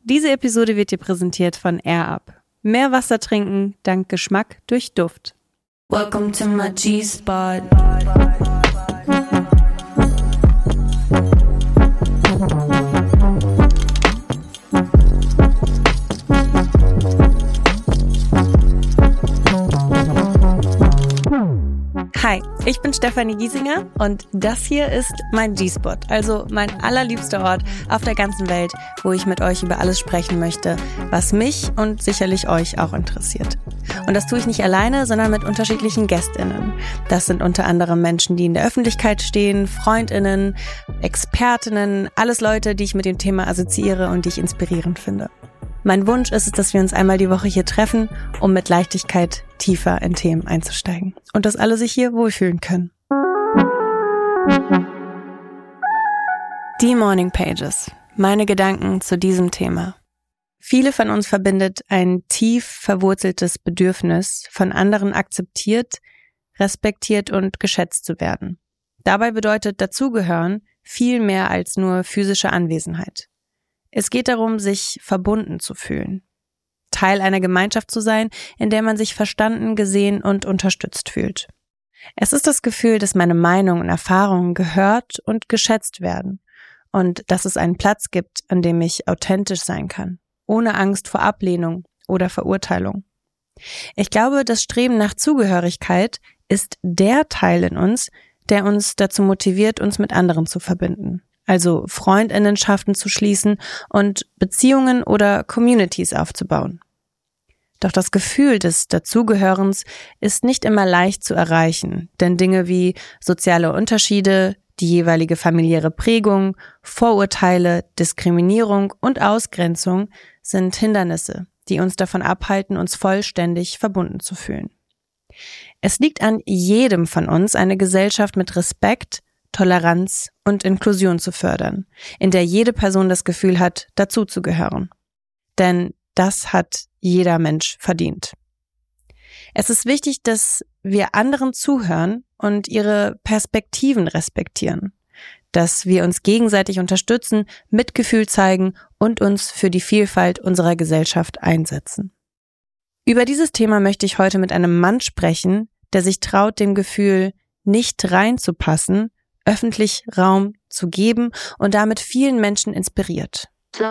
Diese Episode wird dir präsentiert von AirUp. Mehr Wasser trinken dank Geschmack durch Duft. Welcome to my G-Spot. Hi, ich bin Stefanie Giesinger und das hier ist mein G-Spot, also mein allerliebster Ort auf der ganzen Welt, wo ich mit euch über alles sprechen möchte, was mich und sicherlich euch auch interessiert. Und das tue ich nicht alleine, sondern mit unterschiedlichen GästInnen. Das sind unter anderem Menschen, die in der Öffentlichkeit stehen, FreundInnen, ExpertInnen, alles Leute, die ich mit dem Thema assoziiere und die ich inspirierend finde. Mein Wunsch ist es, dass wir uns einmal die Woche hier treffen, um mit Leichtigkeit tiefer in Themen einzusteigen. Und dass alle sich hier wohlfühlen können. Die Morning Pages. Meine Gedanken zu diesem Thema. Viele von uns verbindet ein tief verwurzeltes Bedürfnis, von anderen akzeptiert, respektiert und geschätzt zu werden. Dabei bedeutet dazugehören viel mehr als nur physische Anwesenheit. Es geht darum, sich verbunden zu fühlen. Teil einer Gemeinschaft zu sein, in der man sich verstanden, gesehen und unterstützt fühlt. Es ist das Gefühl, dass meine Meinung und Erfahrungen gehört und geschätzt werden und dass es einen Platz gibt, an dem ich authentisch sein kann, ohne Angst vor Ablehnung oder Verurteilung. Ich glaube, das Streben nach Zugehörigkeit ist der Teil in uns, der uns dazu motiviert, uns mit anderen zu verbinden. Also Freundinnenschaften zu schließen und Beziehungen oder Communities aufzubauen. Doch das Gefühl des Dazugehörens ist nicht immer leicht zu erreichen, denn Dinge wie soziale Unterschiede, die jeweilige familiäre Prägung, Vorurteile, Diskriminierung und Ausgrenzung sind Hindernisse, die uns davon abhalten, uns vollständig verbunden zu fühlen. Es liegt an jedem von uns, eine Gesellschaft mit Respekt, Toleranz und Inklusion zu fördern, in der jede Person das Gefühl hat, dazuzugehören. Denn das hat jeder Mensch verdient. Es ist wichtig, dass wir anderen zuhören und ihre Perspektiven respektieren, dass wir uns gegenseitig unterstützen, Mitgefühl zeigen und uns für die Vielfalt unserer Gesellschaft einsetzen. Über dieses Thema möchte ich heute mit einem Mann sprechen, der sich traut, dem Gefühl, nicht reinzupassen, öffentlich Raum zu geben und damit vielen Menschen inspiriert.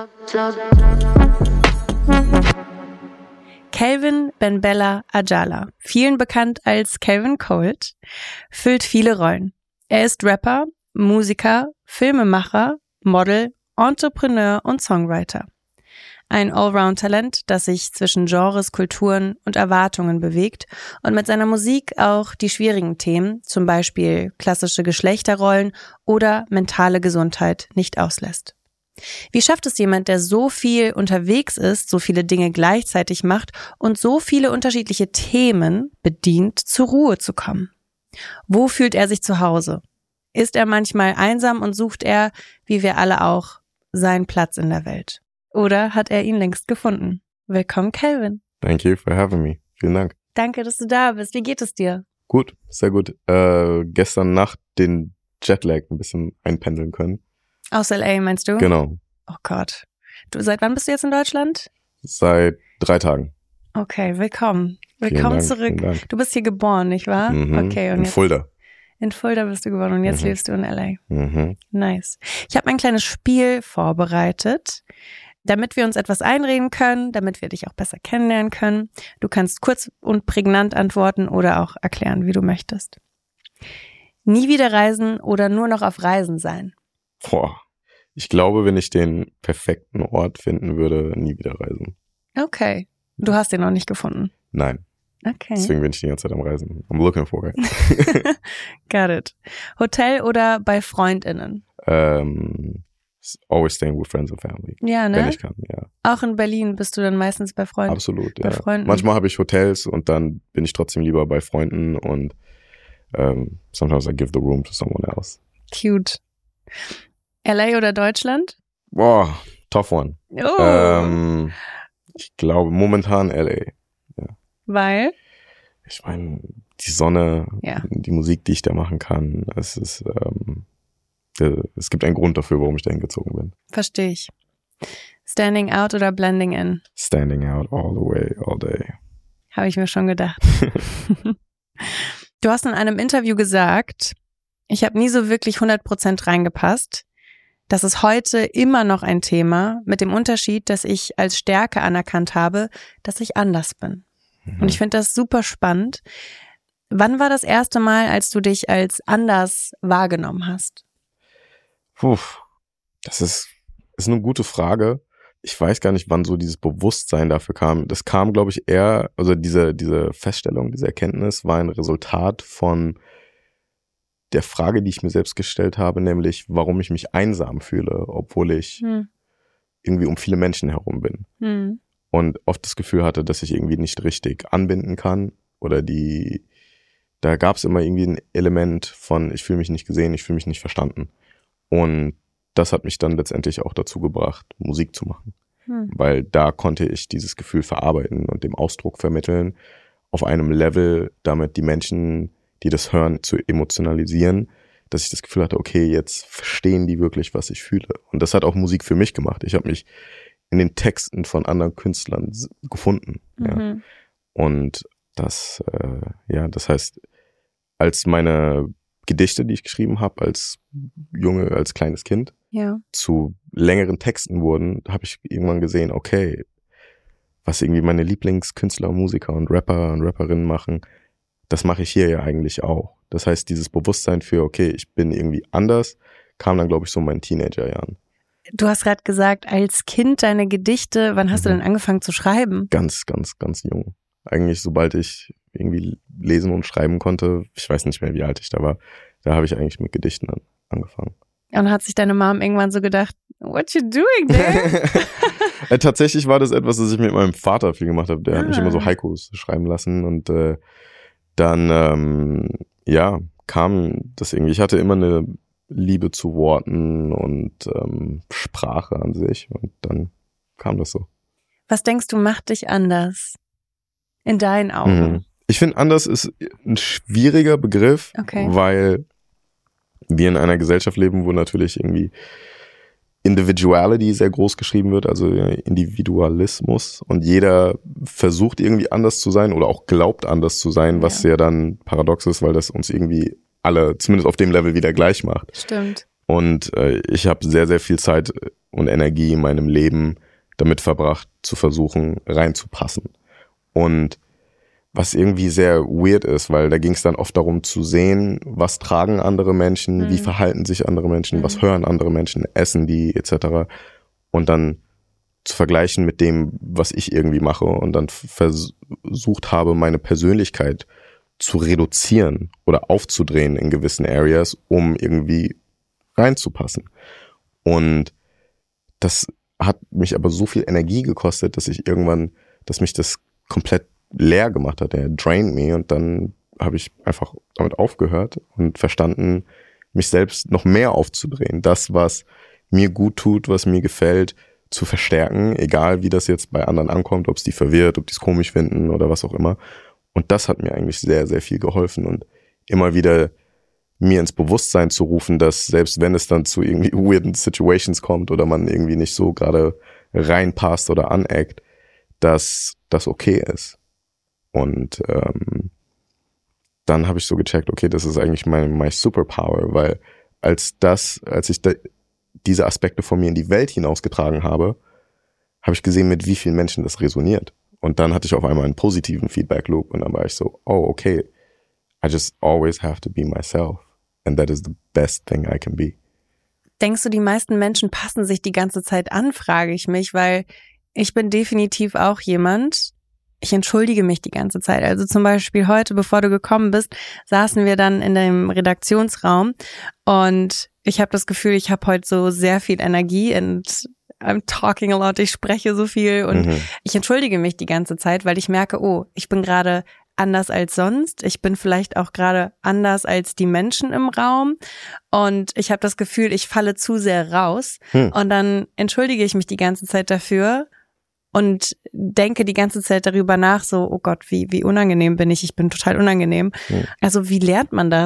Calvin Benbella Ajala, vielen bekannt als Calvin Colt, füllt viele Rollen. Er ist Rapper, Musiker, Filmemacher, Model, Entrepreneur und Songwriter. Ein Allround-Talent, das sich zwischen Genres, Kulturen und Erwartungen bewegt und mit seiner Musik auch die schwierigen Themen, zum Beispiel klassische Geschlechterrollen oder mentale Gesundheit, nicht auslässt. Wie schafft es jemand, der so viel unterwegs ist, so viele Dinge gleichzeitig macht und so viele unterschiedliche Themen bedient, zur Ruhe zu kommen? Wo fühlt er sich zu Hause? Ist er manchmal einsam und sucht er, wie wir alle auch, seinen Platz in der Welt? Oder hat er ihn längst gefunden? Willkommen, Calvin. Thank you for having me. Vielen Dank. Danke, dass du da bist. Wie geht es dir? Gut, sehr gut. Gestern Nacht den Jetlag ein bisschen einpendeln können. Aus LA, meinst du? Genau. Oh Gott. Seit wann bist du jetzt in Deutschland? Seit 3 Tagen. Okay, willkommen. Willkommen zurück. Du bist hier geboren, nicht wahr? Okay, und in jetzt, Fulda. In Fulda bist du geboren und jetzt lebst du in LA. Mhm. Nice. Ich habe ein kleines Spiel vorbereitet, damit wir uns etwas einreden können, damit wir dich auch besser kennenlernen können. Du kannst kurz und prägnant antworten oder auch erklären, wie du möchtest. Nie wieder reisen oder nur noch auf Reisen sein? Boah. Ich glaube, wenn ich den perfekten Ort finden würde, nie wieder reisen. Okay. Du hast den noch nicht gefunden? Nein. Okay. Deswegen bin ich die ganze Zeit am Reisen. I'm looking for it. Got it. Hotel oder bei FreundInnen? Always staying with friends and family. Ja, ne? Wenn ich kann, ja. Auch in Berlin bist du dann meistens bei Freunden? Absolut, bei ja. Freunden. Manchmal habe ich Hotels und dann bin ich trotzdem lieber bei Freunden und sometimes I give the room to someone else. Cute. LA oder Deutschland? Boah, tough one. Oh. Ich glaube momentan LA. Ja. Weil? Ich meine, die Sonne, ja. Die Musik, die ich da machen kann, es gibt einen Grund dafür, warum ich da hingezogen bin. Verstehe ich. Standing out oder blending in? Standing out all the way, all day. Habe ich mir schon gedacht. Du hast in einem Interview gesagt, ich habe nie so wirklich 100% reingepasst. Das ist heute immer noch ein Thema, mit dem Unterschied, dass ich als Stärke anerkannt habe, dass ich anders bin. Und ich finde das super spannend. Wann war das erste Mal, als du dich als anders wahrgenommen hast? Das ist eine gute Frage. Ich weiß gar nicht, wann so dieses Bewusstsein dafür kam. Das kam, glaube ich, eher, also diese Feststellung, diese Erkenntnis war ein Resultat von der Frage, die ich mir selbst gestellt habe, nämlich, warum ich mich einsam fühle, obwohl ich irgendwie um viele Menschen herum bin. Und oft das Gefühl hatte, dass ich irgendwie nicht richtig anbinden kann oder da gab es immer irgendwie ein Element von, ich fühle mich nicht gesehen, ich fühle mich nicht verstanden. Und das hat mich dann letztendlich auch dazu gebracht, Musik zu machen. Weil da konnte ich dieses Gefühl verarbeiten und dem Ausdruck vermitteln, auf einem Level, damit die Menschen, die das hören, zu emotionalisieren, dass ich das Gefühl hatte, okay, jetzt verstehen die wirklich, was ich fühle. Und das hat auch Musik für mich gemacht. Ich habe mich in den Texten von anderen Künstlern gefunden. Ja. Und das heißt, als meine Gedichte, die ich geschrieben habe, als kleines Kind, zu längeren Texten wurden, habe ich irgendwann gesehen, okay, was irgendwie meine Lieblingskünstler, Musiker und Rapper und Rapperinnen machen, das mache ich hier ja eigentlich auch. Das heißt, dieses Bewusstsein für, okay, ich bin irgendwie anders, kam dann, glaube ich, so in meinen Teenagerjahren. Du hast gerade gesagt, als Kind deine Gedichte, wann hast du denn angefangen zu schreiben? Ganz, ganz, ganz jung. Eigentlich, sobald ich irgendwie lesen und schreiben konnte, ich weiß nicht mehr, wie alt ich da war, da habe ich eigentlich mit Gedichten angefangen. Und hat sich deine Mom irgendwann so gedacht, what you doing there? Tatsächlich war das etwas, das ich mit meinem Vater viel gemacht habe. Der hat mich immer so Haikus schreiben lassen und dann kam das irgendwie. Ich hatte immer eine Liebe zu Worten und Sprache an sich und dann kam das so. Was denkst du, macht dich anders? In deinen Augen? Ich finde, anders ist ein schwieriger Begriff, weil wir in einer Gesellschaft leben, wo natürlich irgendwie Individuality sehr groß geschrieben wird, also Individualismus, und jeder versucht irgendwie anders zu sein oder auch glaubt anders zu sein, was ja dann paradox ist, weil das uns irgendwie alle zumindest auf dem Level wieder gleich macht. Stimmt. Und ich habe sehr, sehr viel Zeit und Energie in meinem Leben damit verbracht, zu versuchen, reinzupassen. Und was irgendwie sehr weird ist, weil da ging es dann oft darum zu sehen, was tragen andere Menschen, wie verhalten sich andere Menschen, was hören andere Menschen, essen die etc. Und dann zu vergleichen mit dem, was ich irgendwie mache und dann versucht habe, meine Persönlichkeit zu reduzieren oder aufzudrehen in gewissen Areas, um irgendwie reinzupassen. Und das hat mich aber so viel Energie gekostet, dass mich das komplett leer gemacht hat, der drained me, und dann habe ich einfach damit aufgehört und verstanden, mich selbst noch mehr aufzudrehen. Das, was mir gut tut, was mir gefällt, zu verstärken, egal wie das jetzt bei anderen ankommt, ob es die verwirrt, ob die es komisch finden oder was auch immer. Und das hat mir eigentlich sehr, sehr viel geholfen und immer wieder mir ins Bewusstsein zu rufen, dass selbst wenn es dann zu irgendwie weirden Situations kommt oder man irgendwie nicht so gerade reinpasst oder aneckt, dass das okay ist. Und dann habe ich so gecheckt, okay, das ist eigentlich my Superpower, weil als ich diese Aspekte von mir in die Welt hinausgetragen habe ich gesehen, mit wie vielen Menschen das resoniert. Und dann hatte ich auf einmal einen positiven Feedback Loop und dann war ich so, oh, okay, I just always have to be myself and that is the best thing I can be. Denkst du, die meisten Menschen passen sich die ganze Zeit an, frage ich mich, weil ich bin definitiv auch jemand, ich entschuldige mich die ganze Zeit. Also zum Beispiel heute, bevor du gekommen bist, saßen wir dann in dem Redaktionsraum und ich habe das Gefühl, ich habe heute so sehr viel Energie und I'm talking a lot, ich spreche so viel und ich entschuldige mich die ganze Zeit, weil ich merke, oh, ich bin gerade anders als sonst. Ich bin vielleicht auch gerade anders als die Menschen im Raum und ich habe das Gefühl, ich falle zu sehr raus und dann entschuldige ich mich die ganze Zeit dafür und denke die ganze Zeit darüber nach, so, oh Gott, wie unangenehm bin ich bin total unangenehm. Also wie lernt man das,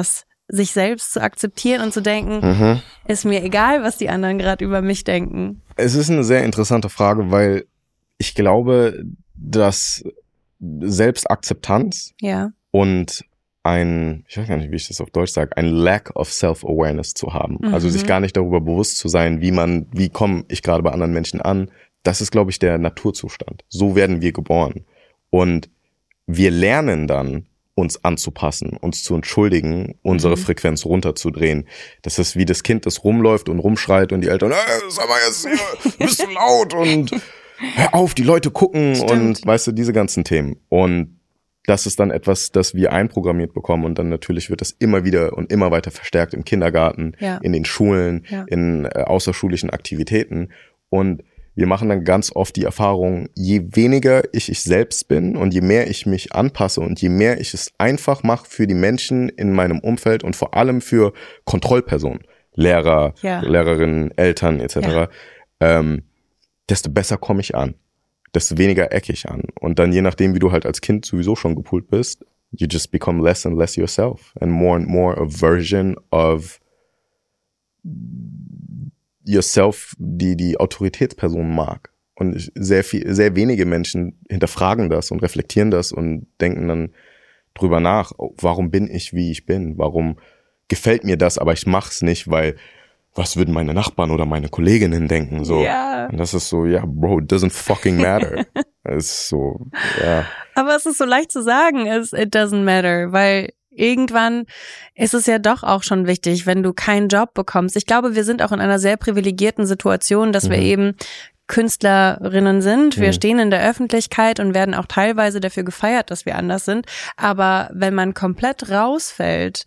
sich selbst zu akzeptieren und zu denken, ist mir egal, was die anderen gerade über mich denken? Es ist eine sehr interessante Frage, weil ich glaube, dass Selbstakzeptanz und ich weiß gar nicht, wie ich das auf Deutsch sage, ein Lack of Self-Awareness zu haben. Also sich gar nicht darüber bewusst zu sein, wie komme ich gerade bei anderen Menschen an. Das ist, glaube ich, der Naturzustand. So werden wir geboren. Und wir lernen dann, uns anzupassen, uns zu entschuldigen, unsere Frequenz runterzudrehen. Das ist wie das Kind, das rumläuft und rumschreit und die Eltern, sag mal jetzt, bist du laut und hör auf, die Leute gucken. Stimmt. Und weißt du, diese ganzen Themen. Und das ist dann etwas, das wir einprogrammiert bekommen und dann natürlich wird das immer wieder und immer weiter verstärkt im Kindergarten, in den Schulen, in außerschulischen Aktivitäten. Und wir machen dann ganz oft die Erfahrung, je weniger ich selbst bin und je mehr ich mich anpasse und je mehr ich es einfach mache für die Menschen in meinem Umfeld und vor allem für Kontrollpersonen, Lehrer, Lehrerinnen, Eltern etc., desto besser komme ich an, desto weniger ecke ich an. Und dann je nachdem, wie du halt als Kind sowieso schon gepoolt bist, you just become less and less yourself and more a version of yourself, die Autoritätsperson mag. Und sehr wenige Menschen hinterfragen das und reflektieren das und denken dann drüber nach, warum bin ich, wie ich bin? Warum gefällt mir das, aber ich mach's nicht, weil was würden meine Nachbarn oder meine Kolleginnen denken? So. Ja. Und das ist so, Bro, it doesn't fucking matter. Es ist so, Aber es ist so leicht zu sagen, it doesn't matter, weil irgendwann ist es ja doch auch schon wichtig, wenn du keinen Job bekommst. Ich glaube, wir sind auch in einer sehr privilegierten Situation, dass wir eben Künstlerinnen sind. Wir stehen in der Öffentlichkeit und werden auch teilweise dafür gefeiert, dass wir anders sind. Aber wenn man komplett rausfällt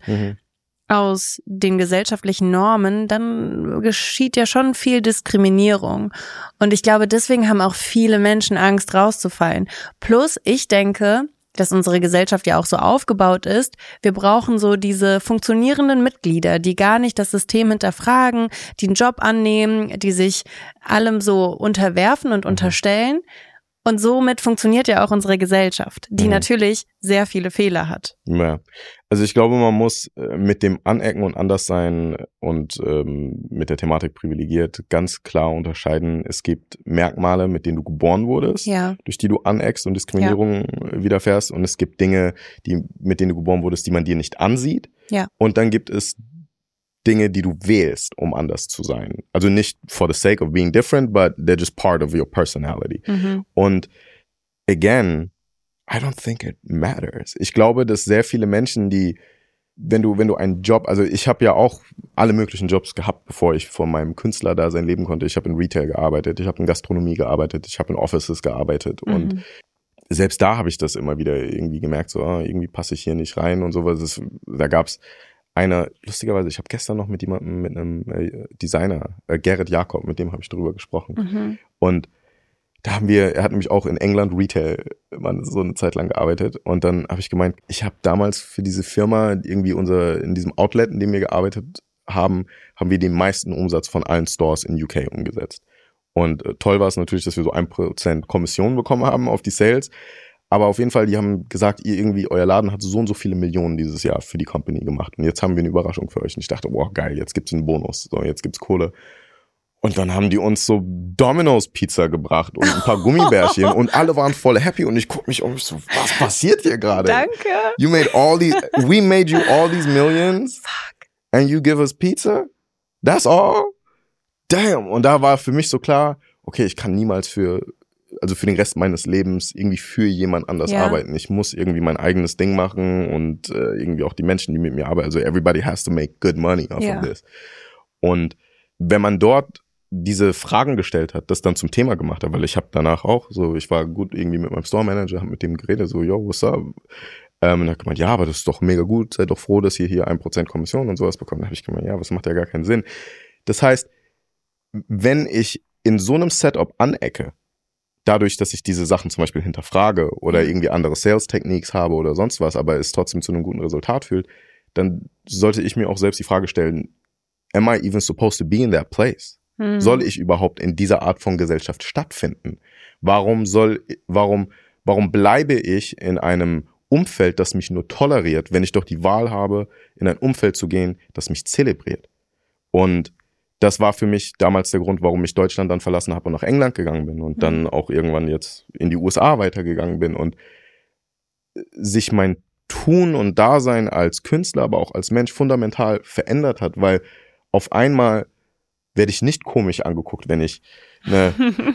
aus den gesellschaftlichen Normen, dann geschieht ja schon viel Diskriminierung. Und ich glaube, deswegen haben auch viele Menschen Angst, rauszufallen. Plus, ich denke, dass unsere Gesellschaft ja auch so aufgebaut ist. Wir brauchen so diese funktionierenden Mitglieder, die gar nicht das System hinterfragen, die einen Job annehmen, die sich allem so unterwerfen und unterstellen. Und somit funktioniert ja auch unsere Gesellschaft, die natürlich sehr viele Fehler hat. Ja. Also ich glaube, man muss mit dem Anecken und Anderssein und mit der Thematik privilegiert ganz klar unterscheiden. Es gibt Merkmale, mit denen du geboren wurdest, durch die du aneckst und Diskriminierung widerfährst. Und es gibt Dinge, mit denen du geboren wurdest, die man dir nicht ansieht. Ja. Und dann gibt es Dinge, die du wählst, um anders zu sein. Also nicht for the sake of being different, but they're just part of your personality. Und again, I don't think it matters. Ich glaube, dass sehr viele Menschen, wenn du einen Job, also ich habe ja auch alle möglichen Jobs gehabt, bevor ich von meinem Künstler da sein leben konnte. Ich habe in Retail gearbeitet, ich habe in Gastronomie gearbeitet, ich habe in Offices gearbeitet und selbst da habe ich das immer wieder irgendwie gemerkt, so irgendwie passe ich hier nicht rein und sowas. Da gab's lustigerweise, ich habe gestern noch mit einem Designer, Gerrit Jakob, mit dem habe ich darüber gesprochen. Und er hat nämlich auch in England Retail so eine Zeit lang gearbeitet. Und dann habe ich gemeint, ich habe damals für diese Firma irgendwie in diesem Outlet, in dem wir gearbeitet haben wir den meisten Umsatz von allen Stores in UK umgesetzt. Und toll war es natürlich, dass wir so 1% Kommission bekommen haben auf die Sales. Aber auf jeden Fall, die haben gesagt, euer Laden hat so und so viele Millionen dieses Jahr für die Company gemacht. Und jetzt haben wir eine Überraschung für euch. Und ich dachte, wow, geil, jetzt gibt's einen Bonus. So, jetzt gibt's Kohle. Und dann haben die uns so Domino's Pizza gebracht und ein paar Gummibärchen. Und alle waren voll happy. Und ich guck mich um, so, was passiert hier gerade? Danke. We made you all these millions. Fuck. And you give us pizza? That's all? Damn. Und da war für mich so klar, okay, ich kann niemals für den Rest meines Lebens irgendwie für jemand anders arbeiten. Ich muss irgendwie mein eigenes Ding machen und irgendwie auch die Menschen, die mit mir arbeiten. Also everybody has to make good money off of this. Und wenn man dort diese Fragen gestellt hat, das dann zum Thema gemacht hat, weil ich habe danach auch ich war gut irgendwie mit meinem Store Manager, habe mit dem geredet, so, yo, what's up? Und er hat gemeint, ja, aber das ist doch mega gut, seid doch froh, dass ihr hier 1% Kommission und sowas bekommt. Da habe ich gemeint, ja, das macht ja gar keinen Sinn. Das heißt, wenn ich in so einem Setup anecke, dadurch, dass ich diese Sachen zum Beispiel hinterfrage oder irgendwie andere Sales-Techniques habe oder sonst was, aber es trotzdem zu einem guten Resultat führt, dann sollte ich mir auch selbst die Frage stellen, am I even supposed to be in that place? Soll ich überhaupt in dieser Art von Gesellschaft stattfinden? Warum bleibe ich in einem Umfeld, das mich nur toleriert, wenn ich doch die Wahl habe, in ein Umfeld zu gehen, das mich zelebriert. Und das war für mich damals der Grund, warum ich Deutschland dann verlassen habe und nach England gegangen bin und dann auch irgendwann jetzt in die USA weitergegangen bin und sich mein Tun und Dasein als Künstler, aber auch als Mensch fundamental verändert hat, weil auf einmal werde ich nicht komisch angeguckt, wenn ich eine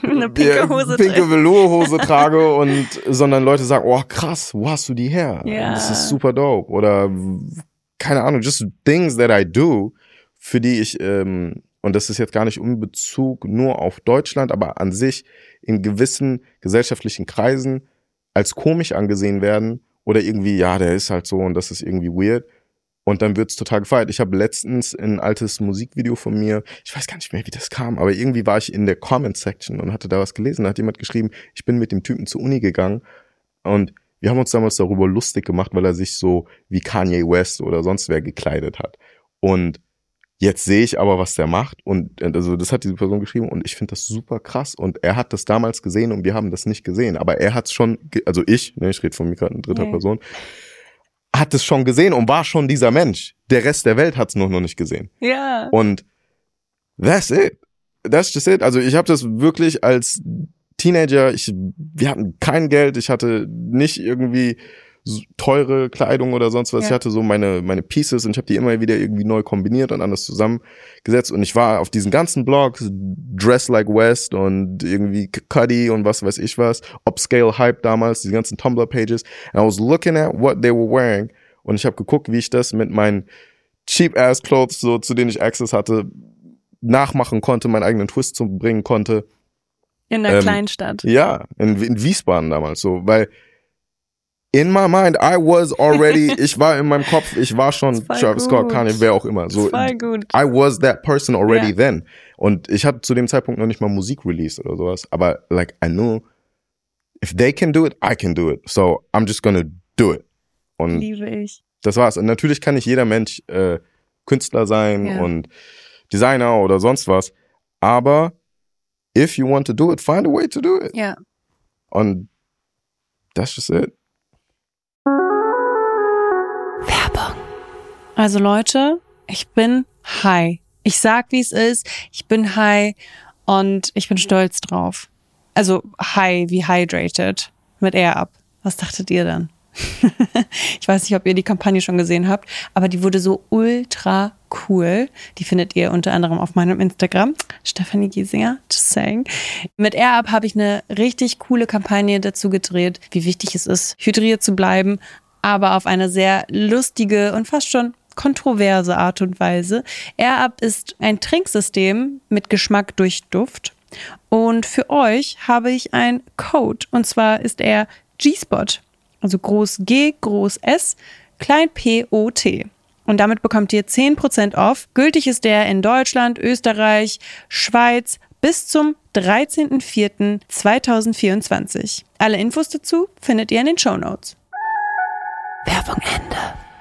pinke Velourhose trage sondern Leute sagen, oh krass, wo hast du die her? Ja. Das ist super dope. Oder keine Ahnung, just things that I do, für die ich, und das ist jetzt gar nicht in Bezug nur auf Deutschland, aber an sich in gewissen gesellschaftlichen Kreisen als komisch angesehen werden oder irgendwie, ja, der ist halt so und das ist irgendwie weird. Und dann wird's total gefeiert. Ich habe letztens ein altes Musikvideo von mir, ich weiß gar nicht mehr, wie das kam, aber irgendwie war ich in der Comment-Section und hatte da was gelesen. Da hat jemand geschrieben, ich bin mit dem Typen zur Uni gegangen und wir haben uns damals darüber lustig gemacht, weil er sich so wie Kanye West oder sonst wer gekleidet hat. Und jetzt sehe ich aber, was der macht und also das hat diese Person geschrieben und ich finde das super krass und er hat das damals gesehen und wir haben das nicht gesehen, aber er hat es schon, also ich rede von mir gerade in dritter Person, hat es schon gesehen und war schon dieser Mensch. Der Rest der Welt hat es noch nicht gesehen. Ja. Und that's it. That's just it. Also ich habe das wirklich als Teenager, wir hatten kein Geld, ich hatte nicht irgendwie teure Kleidung oder sonst was. Ja. Ich hatte so meine Pieces und ich habe die immer wieder irgendwie neu kombiniert und anders zusammengesetzt. Und ich war auf diesen ganzen Blogs, Dress Like West und irgendwie Cudi und was weiß ich was, Upscale Hype damals, diese ganzen Tumblr-Pages. And I was looking at what they were wearing und ich habe geguckt, wie ich das mit meinen Cheap-Ass-Clothes, so zu denen ich Access hatte, nachmachen konnte, meinen eigenen Twist bringen konnte. In einer Kleinstadt. Ja, in Wiesbaden damals so, weil in my mind, ich war in meinem Kopf, ich war schon Travis Scott, Kanye, wer auch immer. So, gut. I was that person already then. Und ich hatte zu dem Zeitpunkt noch nicht mal Musik released oder sowas. Aber like, I knew, if they can do it, I can do it. So, I'm just gonna do it. Und liebe ich. Das war's. Und natürlich kann nicht jeder Mensch Künstler sein und Designer oder sonst was. Aber if you want to do it, find a way to do it. Ja. Und that's just it. Werbung. Also Leute, ich bin high. Ich sag, wie es ist. Ich bin high und ich bin stolz drauf. Also high wie hydrated mit Air Up. Was dachtet ihr dann? Ich weiß nicht, ob ihr die Kampagne schon gesehen habt, aber die wurde so ultra cool. Die findet ihr unter anderem auf meinem Instagram, Stefanie Giesinger, just saying. Mit Air Up habe ich eine richtig coole Kampagne dazu gedreht, wie wichtig es ist, hydriert zu bleiben, aber auf eine sehr lustige und fast schon kontroverse Art und Weise. Air Up ist ein Trinksystem mit Geschmack durch Duft. Und für euch habe ich einen Code, und zwar ist er G-Spot. Also groß G, groß S, klein P-O-T. Und damit bekommt ihr 10% off. Gültig ist der in Deutschland, Österreich, Schweiz bis zum 13.04.2024. Alle Infos dazu findet ihr in den Shownotes. Werbung Ende.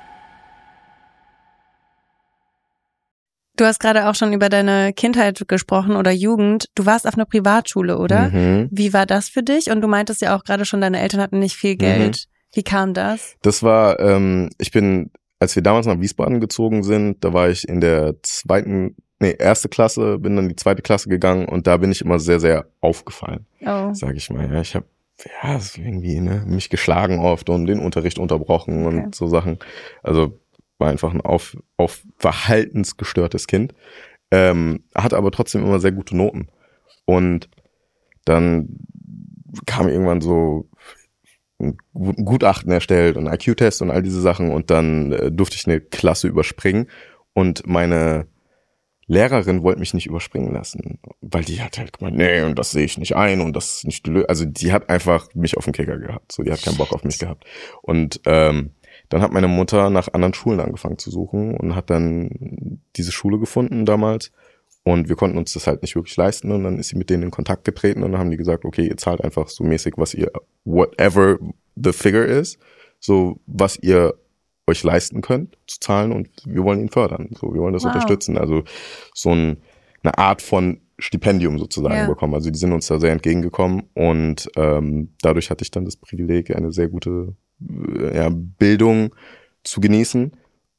Du hast gerade auch schon über deine Kindheit gesprochen oder Jugend. Du warst auf einer Privatschule, oder? Mhm. Wie war das für dich? Und du meintest ja auch gerade schon, deine Eltern hatten nicht viel Geld. Wie kam das? Das war, als wir damals nach Wiesbaden gezogen sind, da war ich in der erste Klasse, bin dann in die zweite Klasse gegangen und da bin ich immer sehr, sehr aufgefallen, sag ich mal. Ja, ich habe irgendwie mich geschlagen oft und den Unterricht unterbrochen und so Sachen. Also war einfach ein auf verhaltensgestörtes Kind, hatte aber trotzdem immer sehr gute Noten. Und dann kam irgendwann so ein Gutachten erstellt und IQ-Test und all diese Sachen und dann durfte ich eine Klasse überspringen und meine Lehrerin wollte mich nicht überspringen lassen, weil die hat halt gemeint, nee, und das sehe ich nicht ein und das ist nicht, also die hat einfach mich auf den Kicker gehabt, so, die hat keinen Bock auf mich gehabt. Und dann hat meine Mutter nach anderen Schulen angefangen zu suchen und hat dann diese Schule gefunden damals und wir konnten uns das halt nicht wirklich leisten und dann ist sie mit denen in Kontakt getreten und dann haben die gesagt, okay, ihr zahlt einfach so mäßig, was ihr, whatever the figure is, so was ihr euch leisten könnt zu zahlen und wir wollen ihn fördern, so, wir wollen das unterstützen, also so eine Art von Stipendium sozusagen bekommen, also die sind uns da sehr entgegengekommen und dadurch hatte ich dann das Privileg, eine sehr gute Bildung zu genießen.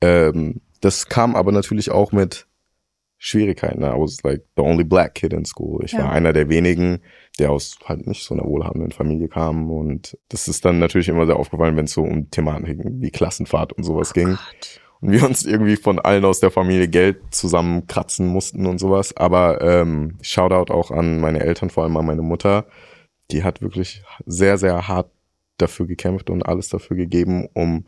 Das kam aber natürlich auch mit Schwierigkeiten. I was like the only black kid in school. Ich war einer der wenigen, der aus halt nicht so einer wohlhabenden Familie kam. Und das ist dann natürlich immer sehr aufgefallen, wenn es so um Thematiken wie Klassenfahrt und sowas ging. Gott. Und wir uns irgendwie von allen aus der Familie Geld zusammenkratzen mussten und sowas. Aber Shoutout auch an meine Eltern, vor allem an meine Mutter. Die hat wirklich sehr, sehr hart dafür gekämpft und alles dafür gegeben, um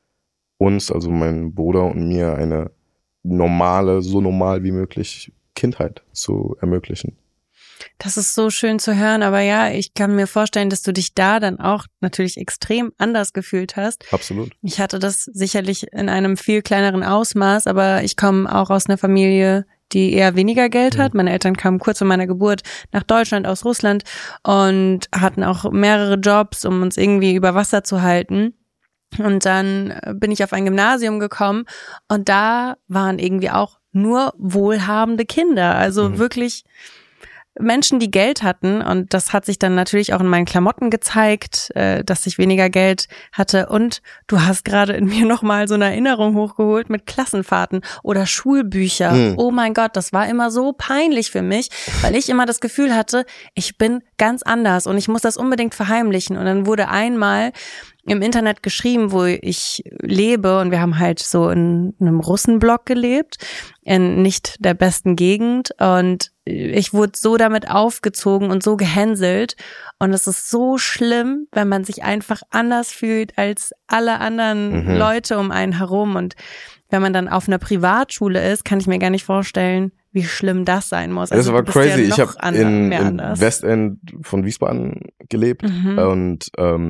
uns, also meinen Bruder und mir, eine normale, so normal wie möglich Kindheit zu ermöglichen. Das ist so schön zu hören, aber ja, ich kann mir vorstellen, dass du dich da dann auch natürlich extrem anders gefühlt hast. Absolut. Ich hatte das sicherlich in einem viel kleineren Ausmaß, aber ich komme auch aus einer Familie, die eher weniger Geld hat. Meine Eltern kamen kurz vor meiner Geburt nach Deutschland aus Russland und hatten auch mehrere Jobs, um uns irgendwie über Wasser zu halten. Und dann bin ich auf ein Gymnasium gekommen und da waren irgendwie auch nur wohlhabende Kinder. Also wirklich Menschen, die Geld hatten, und das hat sich dann natürlich auch in meinen Klamotten gezeigt, dass ich weniger Geld hatte. Und du hast gerade in mir nochmal so eine Erinnerung hochgeholt mit Klassenfahrten oder Schulbücher. Oh mein Gott, das war immer so peinlich für mich, weil ich immer das Gefühl hatte, ich bin ganz anders und ich muss das unbedingt verheimlichen. Und dann wurde einmal im Internet geschrieben, wo ich lebe, und wir haben halt so in einem Russenblock gelebt, in nicht der besten Gegend, und ich wurde so damit aufgezogen und so gehänselt, und es ist so schlimm, wenn man sich einfach anders fühlt als alle anderen Leute um einen herum, und wenn man dann auf einer Privatschule ist, kann ich mir gar nicht vorstellen, wie schlimm das sein muss. Also das war crazy. Ja, ich habe in Westend von Wiesbaden gelebt und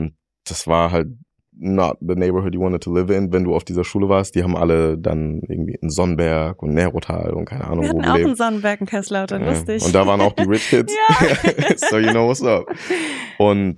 das war halt not the neighborhood you wanted to live in, wenn du auf dieser Schule warst. Die haben alle dann irgendwie in Sonnenberg und Nerotal und keine Ahnung wo gelebt. Wir hatten auch in Sonnenberg in Kaiserslautern, lustig. Und da waren auch die Rich Kids. So you know what's up. Und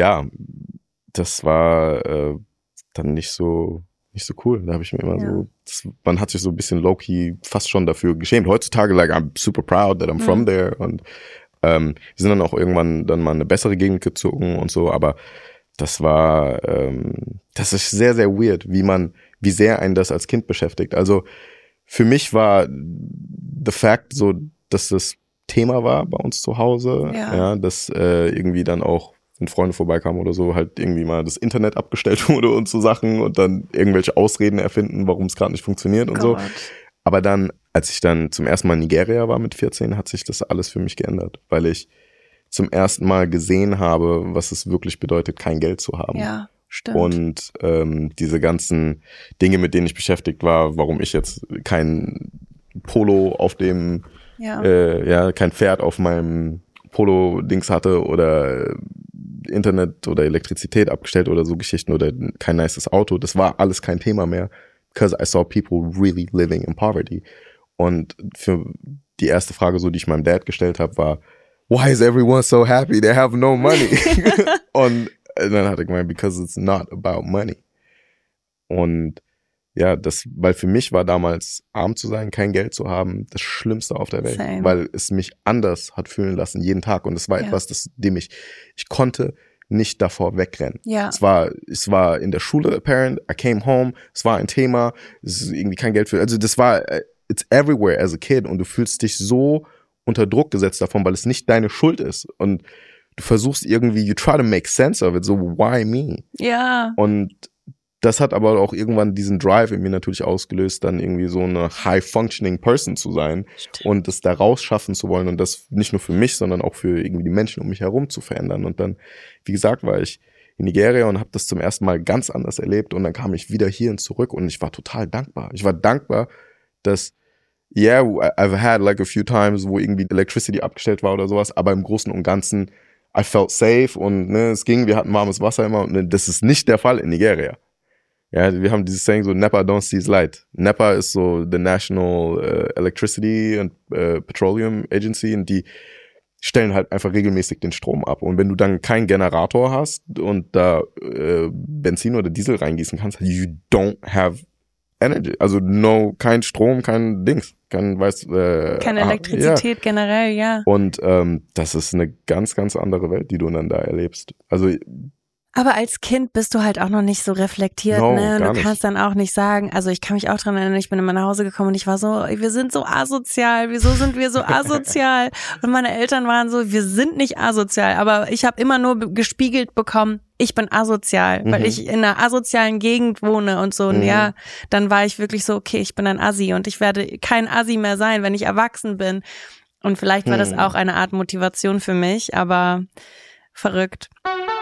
das war dann nicht so cool. Da habe ich mir immer man hat sich so ein bisschen low-key fast schon dafür geschämt. Heutzutage, like, I'm super proud that I'm from there. Und wir sind dann auch irgendwann dann mal in eine bessere Gegend gezogen und so, aber das war, das ist sehr, sehr weird, wie sehr einen das als Kind beschäftigt. Also für mich war the fact so, dass das Thema war bei uns zu Hause, dass irgendwie dann auch, wenn Freunde vorbeikamen oder so, halt irgendwie mal das Internet abgestellt wurde und so Sachen und dann irgendwelche Ausreden erfinden, warum es gerade nicht funktioniert und so. Aber dann, als ich dann zum ersten Mal in Nigeria war mit 14, hat sich das alles für mich geändert, weil ich zum ersten Mal gesehen habe, was es wirklich bedeutet, kein Geld zu haben. Ja, stimmt. Und diese ganzen Dinge, mit denen ich beschäftigt war, warum ich jetzt kein Polo auf dem, kein Pferd auf meinem Polo-Dings hatte oder Internet oder Elektrizität abgestellt oder so Geschichten oder kein nices Auto. Das war alles kein Thema mehr, because I saw people really living in poverty. Und für die erste Frage, so die ich meinem Dad gestellt habe, war, why is everyone so happy? They have no money. Und dann hat er gemeint, because it's not about money. Und ja, weil für mich war damals, arm zu sein, kein Geld zu haben, das Schlimmste auf der Welt. Same. Weil es mich anders hat fühlen lassen, jeden Tag. Und es war etwas, ich konnte nicht davor wegrennen. Ja. Es war in der Schule apparent, I came home, es war ein Thema, es ist irgendwie kein Geld für, also das war, it's everywhere as a kid, und du fühlst dich so unter Druck gesetzt davon, weil es nicht deine Schuld ist. Und du versuchst irgendwie, you try to make sense of it, so why me? Ja. Und das hat aber auch irgendwann diesen Drive in mir natürlich ausgelöst, dann irgendwie so eine high-functioning Person zu sein. Stimmt. Und das da rausschaffen zu wollen und das nicht nur für mich, sondern auch für irgendwie die Menschen um mich herum zu verändern. Und dann, wie gesagt, war ich in Nigeria und habe das zum ersten Mal ganz anders erlebt, und dann kam ich wieder hierhin zurück und ich war total dankbar. Ich war dankbar, dass I've had like a few times, wo irgendwie Electricity abgestellt war oder sowas, aber im Großen und Ganzen I felt safe und es ging, wir hatten warmes Wasser immer, und das ist nicht der Fall in Nigeria. Ja, wir haben dieses Saying so, NEPA don't see light. NEPA ist so the National Electricity and Petroleum Agency, und die stellen halt einfach regelmäßig den Strom ab. Und wenn du dann keinen Generator hast und da Benzin oder Diesel reingießen kannst, you don't have energy. Also kein Strom, kein Dings. Keine Elektrizität generell, ja. Und das ist eine ganz, ganz andere Welt, die du dann da erlebst. Also Aber als Kind bist du halt auch noch nicht so reflektiert, ne? Und du kannst dann auch nicht sagen, also ich kann mich auch dran erinnern, ich bin immer nach Hause gekommen und ich war so, wir sind so asozial, wieso sind wir so asozial? Und meine Eltern waren so, wir sind nicht asozial, aber ich habe immer nur gespiegelt bekommen, ich bin asozial, weil ich in einer asozialen Gegend wohne und so. Und ja, dann war ich wirklich so, okay, ich bin ein Assi und ich werde kein Assi mehr sein, wenn ich erwachsen bin. Und vielleicht war das auch eine Art Motivation für mich, aber verrückt.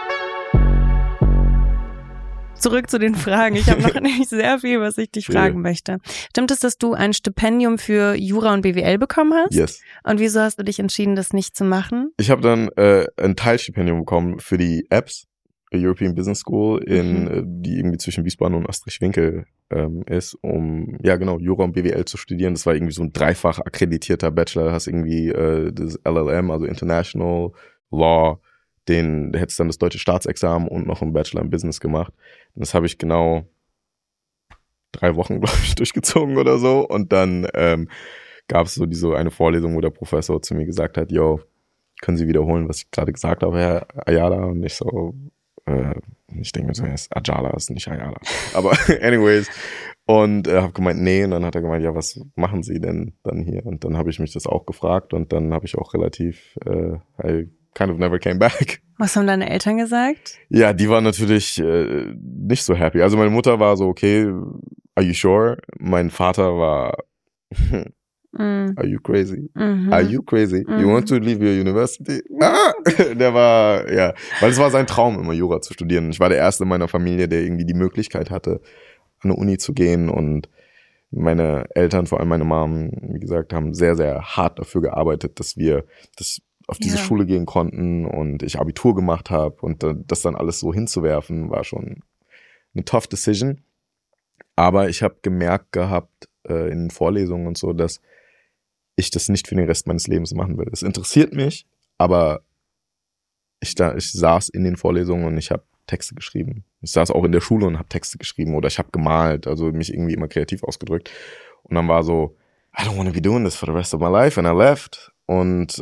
Zurück zu den Fragen. Ich habe noch nämlich sehr viel, was ich dich fragen möchte. Stimmt es, dass du ein Stipendium für Jura und BWL bekommen hast? Yes. Und wieso hast du dich entschieden, das nicht zu machen? Ich habe dann ein Teilstipendium bekommen für die EBS, European Business School, die irgendwie zwischen Wiesbaden und Ostrich-Winkel ist, um, ja genau, Jura und BWL zu studieren. Das war irgendwie so ein dreifach akkreditierter Bachelor. Du hast irgendwie das LLM, also International Law, da hättest dann das deutsche Staatsexamen und noch einen Bachelor in Business gemacht. Und das habe ich genau 3 Wochen, glaube ich, durchgezogen oder so. Und dann gab es so diese eine Vorlesung, wo der Professor zu mir gesagt hat, yo, können Sie wiederholen, was ich gerade gesagt habe, Herr Ayala? Und ich so, ich denke mir so, er ist Ajala, ist nicht Ayala. Aber anyways. Und habe gemeint, nee. Und dann hat er gemeint, ja, was machen Sie denn dann hier? Und dann habe ich mich das auch gefragt. Und dann habe ich auch relativ, I kind of never came back. Was haben deine Eltern gesagt? Ja, die waren natürlich nicht so happy. Also meine Mutter war so, okay, are you sure? Mein Vater war, are you crazy? Are you crazy? You want to leave your university? Der war, ja, weil es war sein Traum, immer Jura zu studieren. Ich war der Erste in meiner Familie, der irgendwie die Möglichkeit hatte, an eine Uni zu gehen. Und meine Eltern, vor allem meine Mom, wie gesagt, haben sehr, sehr hart dafür gearbeitet, dass wir auf diese Schule gehen konnten und ich Abitur gemacht habe. Und das dann alles so hinzuwerfen, war schon eine tough decision. Aber ich habe gemerkt gehabt in den Vorlesungen und so, dass ich das nicht für den Rest meines Lebens machen will. Es interessiert mich, aber ich saß in den Vorlesungen und ich habe Texte geschrieben. Ich saß auch in der Schule und habe Texte geschrieben oder ich habe gemalt, also mich irgendwie immer kreativ ausgedrückt. Und dann war so, I don't want to be doing this for the rest of my life. And I left. Und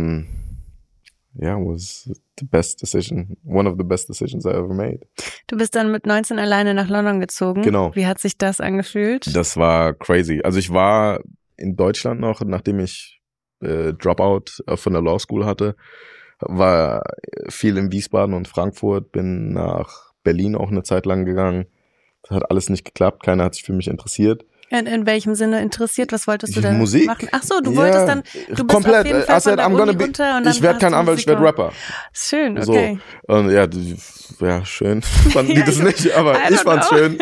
was the best decision, one of the best decisions I ever made. Du bist dann mit 19 alleine nach London gezogen. Genau. Wie hat sich das angefühlt? Das war crazy. Also ich war in Deutschland noch, nachdem ich Dropout von der Law School hatte, war viel in Wiesbaden und Frankfurt, bin nach Berlin auch eine Zeit lang gegangen. Das hat alles nicht geklappt, keiner hat sich für mich interessiert. In welchem Sinne interessiert? Was wolltest du denn Musik machen? Ach so, du wolltest dann, du bist komplett, auf jeden Fall von der Uni runter und dann ich werde kein Anwalt, ich werde Rapper. Schön, okay. So. Und ja, schön. Fanden die das nicht, aber ich fand's schön.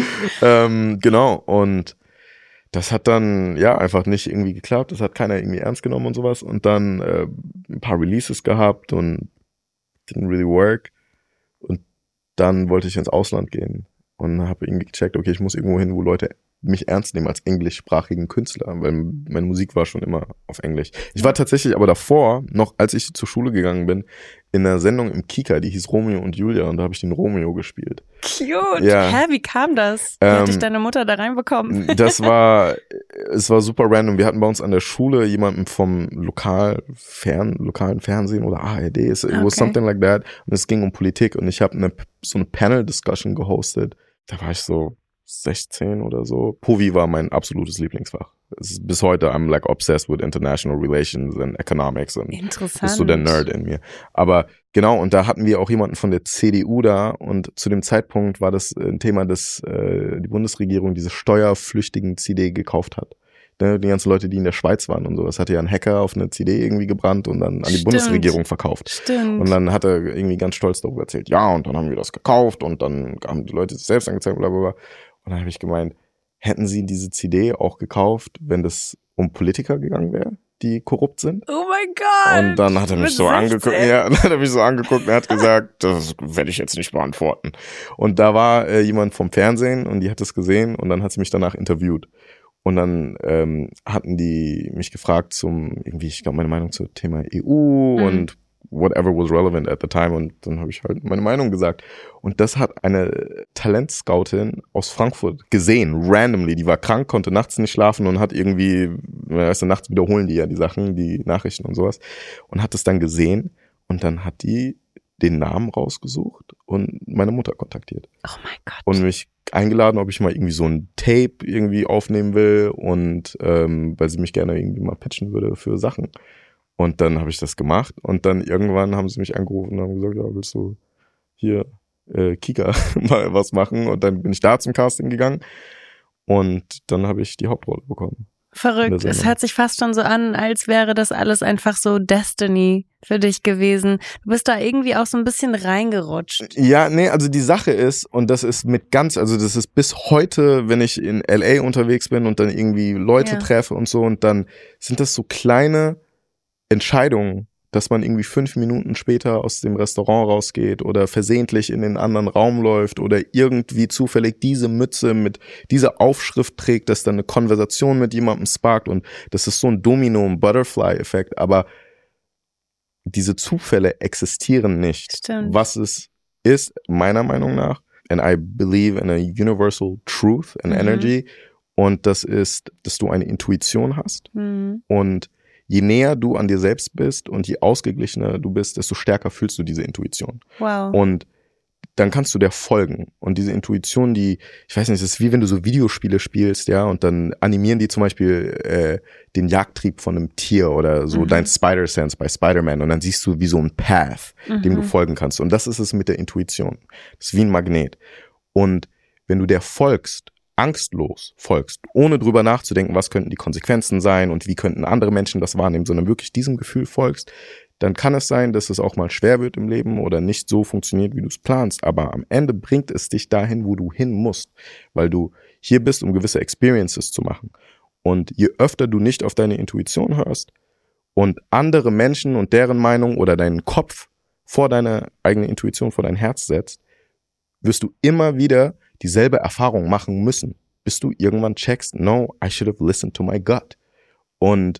Genau, und das hat dann, ja, einfach nicht irgendwie geklappt. Das hat keiner irgendwie ernst genommen und sowas. Und dann ein paar Releases gehabt und didn't really work. Und dann wollte ich ins Ausland gehen und habe irgendwie gecheckt, okay, ich muss irgendwo hin, wo Leute mich ernst nehmen als englischsprachigen Künstler, weil meine Musik war schon immer auf Englisch. Ich war tatsächlich aber davor, noch als ich zur Schule gegangen bin, in einer Sendung im Kika, die hieß Romeo und Julia und da habe ich den Romeo gespielt. Cute! Ja. Hä, wie kam das? Wie hat dich deine Mutter da reinbekommen? Es war super random. Wir hatten bei uns an der Schule jemanden vom lokalen Fernsehen oder ARD, it was something like that und es ging um Politik und ich habe so eine Panel-Discussion gehostet. Da war ich so 16 oder so. Povi war mein absolutes Lieblingsfach. Es ist bis heute, I'm like obsessed with international relations and economics. Und interessant. Das ist so der Nerd in mir. Aber genau, und da hatten wir auch jemanden von der CDU da und zu dem Zeitpunkt war das ein Thema, dass die Bundesregierung diese steuerflüchtigen CD gekauft hat. Die ganzen Leute, die in der Schweiz waren und so, das hatte ja ein Hacker auf eine CD irgendwie gebrannt und dann an die Bundesregierung verkauft. Stimmt. Und dann hat er irgendwie ganz stolz darüber erzählt, ja, und dann haben wir das gekauft und dann haben die Leute sich selbst angezeigt, bla bla bla. Und dann habe ich gemeint, hätten sie diese CD auch gekauft, wenn das um Politiker gegangen wäre, die korrupt sind? Oh mein Gott! Und dann hat er mich so angeguckt, und hat gesagt, das werde ich jetzt nicht beantworten. Und da war jemand vom Fernsehen und die hat es gesehen und dann hat sie mich danach interviewt. Und dann hatten die mich gefragt ich glaube, meine Meinung zum Thema EU und whatever was relevant at the time. Und dann habe ich halt meine Meinung gesagt. Und das hat eine Talentscoutin aus Frankfurt gesehen, randomly. Die war krank, konnte nachts nicht schlafen und hat irgendwie, weißt du, nachts wiederholen die ja die Sachen, die Nachrichten und sowas. Und hat es dann gesehen. Und dann hat die den Namen rausgesucht und meine Mutter kontaktiert. Oh mein Gott. Und mich eingeladen, ob ich mal irgendwie so ein Tape irgendwie aufnehmen will und weil sie mich gerne irgendwie mal pitchen würde für Sachen. Und dann habe ich das gemacht und dann irgendwann haben sie mich angerufen und haben gesagt, ja, willst du hier Kika mal was machen? Und dann bin ich da zum Casting gegangen und dann habe ich die Hauptrolle bekommen. Verrückt. Es hört sich fast schon so an, als wäre das alles einfach so Destiny für dich gewesen. Du bist da irgendwie auch so ein bisschen reingerutscht. Ja, nee, also die Sache ist, und das ist also das ist bis heute, wenn ich in LA unterwegs bin und dann irgendwie Leute treffe und so, und dann sind das so kleine Entscheidungen, dass man irgendwie 5 Minuten später aus dem Restaurant rausgeht oder versehentlich in den anderen Raum läuft oder irgendwie zufällig diese Mütze mit dieser Aufschrift trägt, dass dann eine Konversation mit jemandem sparkt, und das ist so ein Domino- und Butterfly-Effekt, aber diese Zufälle existieren nicht. Stimmt. Was es ist, meiner Meinung nach, and I believe in a universal truth and energy, und das ist, dass du eine Intuition hast, und je näher du an dir selbst bist und je ausgeglichener du bist, desto stärker fühlst du diese Intuition. Wow. Und dann kannst du der folgen. Und diese Intuition, ich weiß nicht, es ist wie wenn du so Videospiele spielst, ja, und dann animieren die zum Beispiel den Jagdtrieb von einem Tier oder so dein Spider-Sense bei Spider-Man, und dann siehst du wie so ein Path, dem du folgen kannst. Und das ist es mit der Intuition. Das ist wie ein Magnet. Und wenn du der folgst, angstlos folgst, ohne drüber nachzudenken, was könnten die Konsequenzen sein und wie könnten andere Menschen das wahrnehmen, sondern wirklich diesem Gefühl folgst, dann kann es sein, dass es auch mal schwer wird im Leben oder nicht so funktioniert, wie du es planst. Aber am Ende bringt es dich dahin, wo du hin musst, weil du hier bist, um gewisse Experiences zu machen. Und je öfter du nicht auf deine Intuition hörst und andere Menschen und deren Meinung oder deinen Kopf vor deine eigene Intuition, vor dein Herz setzt, wirst du immer wieder dieselbe Erfahrung machen müssen, bis du irgendwann checkst, no, I should have listened to my gut. Und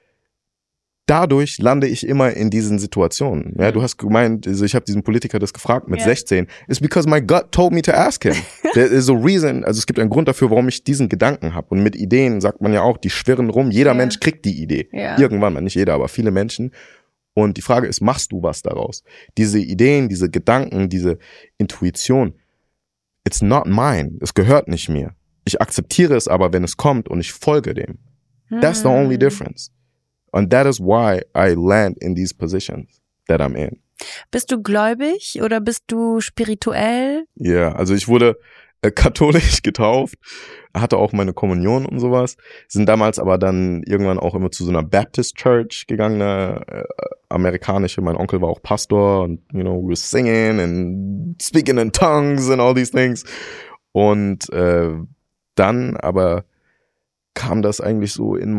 dadurch lande ich immer in diesen Situationen. Ja, du hast gemeint, also ich habe diesen Politiker das gefragt mit 16. It's because my gut told me to ask him. There is a reason, also es gibt einen Grund dafür, warum ich diesen Gedanken habe. Und mit Ideen sagt man ja auch, die schwirren rum. Jeder Mensch kriegt die Idee. Irgendwann, nicht jeder, aber viele Menschen. Und die Frage ist, machst du was daraus? Diese Ideen, diese Gedanken, diese Intuition, it's not mine. Es gehört nicht mir. Ich akzeptiere es aber, wenn es kommt, und ich folge dem. That's the only difference. And that is why I land in these positions that I'm in. Bist du gläubig oder bist du spirituell? Ja, also ich wurde katholisch getauft, hatte auch meine Kommunion und sowas, sind damals aber dann irgendwann auch immer zu so einer Baptist Church gegangen, eine amerikanische. Mein Onkel war auch Pastor und, we were singing and speaking in tongues and all these things. Und dann aber kam das eigentlich so in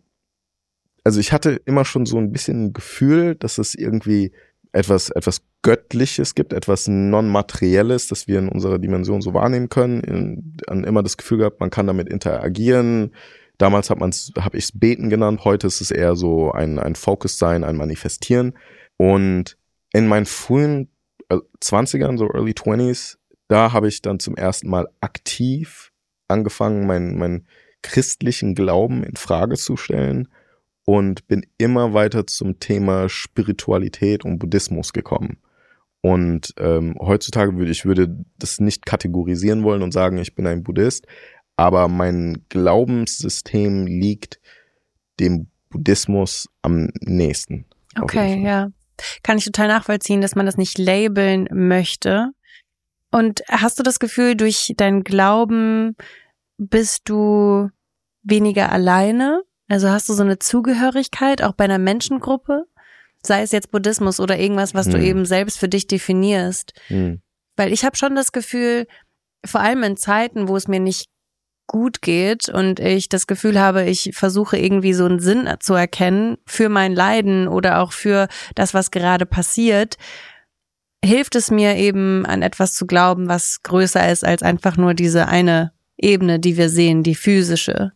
also ich hatte immer schon so ein bisschen ein Gefühl, dass es irgendwie etwas Göttliches gibt, etwas Non-Materielles, das wir in unserer Dimension so wahrnehmen können. Immer das Gefühl gehabt, man kann damit interagieren. Damals habe ich es Beten genannt, heute ist es eher so ein Focus sein, ein Manifestieren. Und in meinen frühen 20ern, so Early 20s, da habe ich dann zum ersten Mal aktiv angefangen, meinen christlichen Glauben in Frage zu stellen. Und bin immer weiter zum Thema Spiritualität und Buddhismus gekommen. Und heutzutage würde das nicht kategorisieren wollen und sagen, ich bin ein Buddhist, aber mein Glaubenssystem liegt dem Buddhismus am nächsten. Okay, ja. Kann ich total nachvollziehen, dass man das nicht labeln möchte. Und hast du das Gefühl, durch deinen Glauben bist du weniger alleine? Also hast du so eine Zugehörigkeit auch bei einer Menschengruppe? Sei es jetzt Buddhismus oder irgendwas, was du eben selbst für dich definierst. Weil ich habe schon das Gefühl, vor allem in Zeiten, wo es mir nicht gut geht und ich das Gefühl habe, ich versuche irgendwie so einen Sinn zu erkennen für mein Leiden oder auch für das, was gerade passiert, hilft es mir eben an etwas zu glauben, was größer ist als einfach nur diese eine Ebene, die wir sehen, die physische.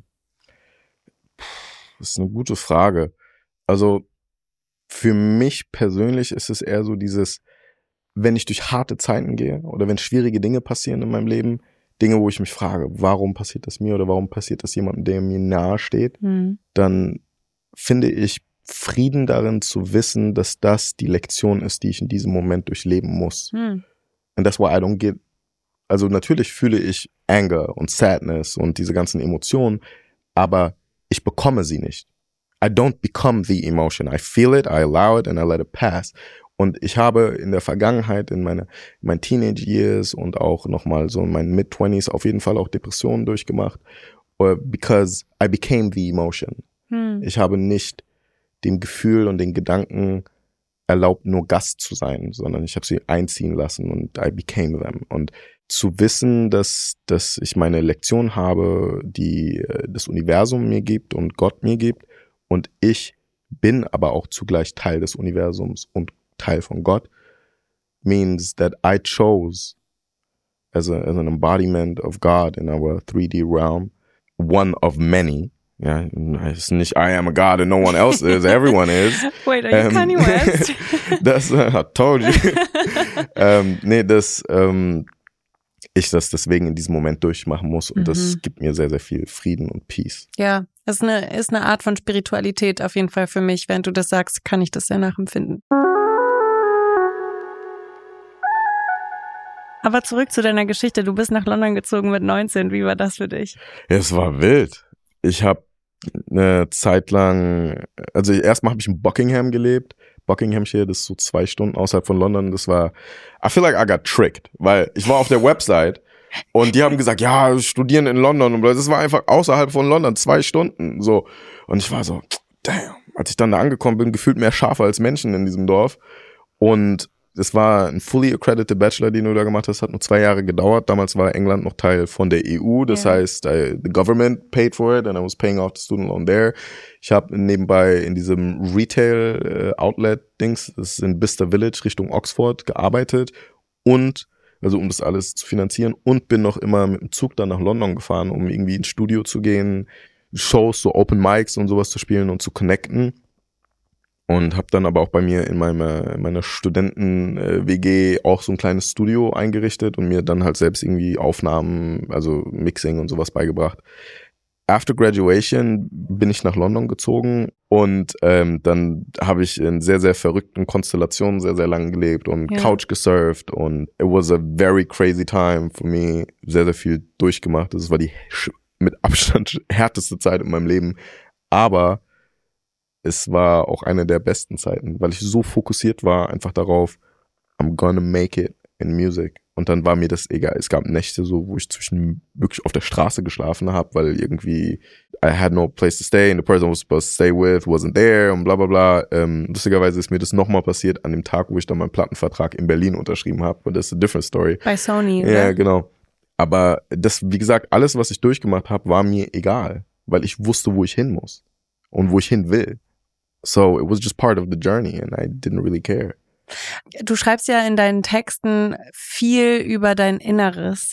Das ist eine gute Frage. Also für mich persönlich ist es eher so dieses, wenn ich durch harte Zeiten gehe oder wenn schwierige Dinge passieren in meinem Leben, Dinge, wo ich mich frage, warum passiert das mir oder warum passiert das jemandem, der mir nahe steht, dann finde ich Frieden darin zu wissen, dass das die Lektion ist, die ich in diesem Moment durchleben muss. And that's why I don't get, also natürlich fühle ich Anger und Sadness und diese ganzen Emotionen, aber ich bekomme sie nicht. I don't become the emotion. I feel it, I allow it and I let it pass. Und ich habe in der Vergangenheit, in meinen Teenage Years und auch nochmal so in meinen Mid-20s auf jeden Fall auch Depressionen durchgemacht, because I became the emotion. Ich habe nicht dem Gefühl und den Gedanken erlaubt, nur Gast zu sein, sondern ich habe sie einziehen lassen und I became them. Und zu wissen, dass ich meine Lektion habe, die das Universum mir gibt und Gott mir gibt und ich bin aber auch zugleich Teil des Universums und Teil von Gott, means that I chose as an embodiment of God in our 3D realm, one of many. Ja, it's nicht I am a God and no one else is, everyone is. Wait, are you Kanye West? Das, I told you. Ich das deswegen in diesem Moment durchmachen muss und das gibt mir sehr, sehr viel Frieden und Peace. Ja, ist eine Art von Spiritualität auf jeden Fall für mich. Während du das sagst, kann ich das sehr nachempfinden. Aber zurück zu deiner Geschichte. Du bist nach London gezogen mit 19. Wie war das für dich? Es war wild. Ich habe eine Zeit lang, also erstmal habe ich in Buckingham gelebt. Buckinghamshire, das ist so 2 Stunden außerhalb von London. Das war, I feel like I got tricked, weil ich war auf der Website und die haben gesagt, ja, studieren in London und das war einfach außerhalb von London, 2 Stunden, so. Und ich war so, damn. Als ich dann da angekommen bin, gefühlt mehr Schafe als Menschen in diesem Dorf. Und es war ein fully accredited Bachelor, den du da gemacht hast, hat nur 2 Jahre gedauert. Damals war England noch Teil von der EU, das heißt, the government paid for it and I was paying off the student loan there. Ich habe nebenbei in diesem Retail-Outlet-Dings, das ist in Bicester Village Richtung Oxford, gearbeitet und, also um das alles zu finanzieren und bin noch immer mit dem Zug dann nach London gefahren, um irgendwie ins Studio zu gehen, Shows, so Open Mics und sowas zu spielen und zu connecten. Und habe dann aber auch bei mir in meiner Studenten-WG auch so ein kleines Studio eingerichtet und mir dann halt selbst irgendwie Aufnahmen, also Mixing und sowas beigebracht. After graduation bin ich nach London gezogen und dann habe ich in sehr, sehr verrückten Konstellationen sehr, sehr lange gelebt und Couch gesurft und it was a very crazy time for me. Sehr, sehr viel durchgemacht. Das war die mit Abstand härteste Zeit in meinem Leben. Aber es war auch eine der besten Zeiten, weil ich so fokussiert war einfach darauf, I'm gonna make it in music. Und dann war mir das egal. Es gab Nächte so, wo ich wirklich auf der Straße geschlafen habe, weil irgendwie I had no place to stay and the person I was supposed to stay with wasn't there und bla bla bla. Lustigerweise ist mir das nochmal passiert an dem Tag, wo ich dann meinen Plattenvertrag in Berlin unterschrieben habe. Und das ist a different story. Bei Sony, oder? Ja, genau. Aber das, wie gesagt, alles, was ich durchgemacht habe, war mir egal, weil ich wusste, wo ich hin muss und wo ich hin will. So it was just part of the journey and I didn't really care. Du schreibst ja in deinen Texten viel über dein Inneres.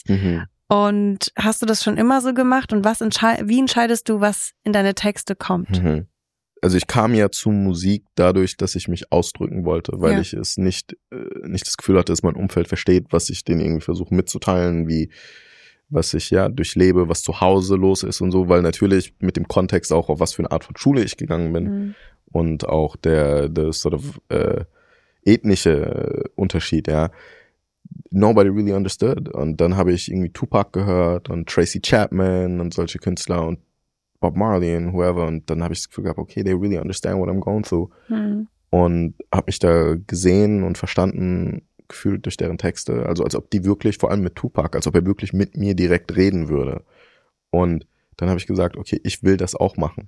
Und hast du das schon immer so gemacht? Und wie entscheidest du, was in deine Texte kommt? Also ich kam ja zu Musik dadurch, dass ich mich ausdrücken wollte, weil ich es nicht das Gefühl hatte, dass mein Umfeld versteht, was ich denen irgendwie versuche mitzuteilen, was ich durchlebe, was zu Hause los ist und so, weil natürlich mit dem Kontext auch, auf was für eine Art von Schule ich gegangen bin und auch der sort of ethnische Unterschied, Nobody really understood. Und dann habe ich irgendwie Tupac gehört und Tracy Chapman und solche Künstler und Bob Marley und whoever. Und dann habe ich das Gefühl gehabt, okay, they really understand what I'm going through. Und habe mich da gesehen und verstanden, gefühlt durch deren Texte. Also als ob die wirklich, vor allem mit Tupac, als ob er wirklich mit mir direkt reden würde. Und dann habe ich gesagt, okay, ich will das auch machen.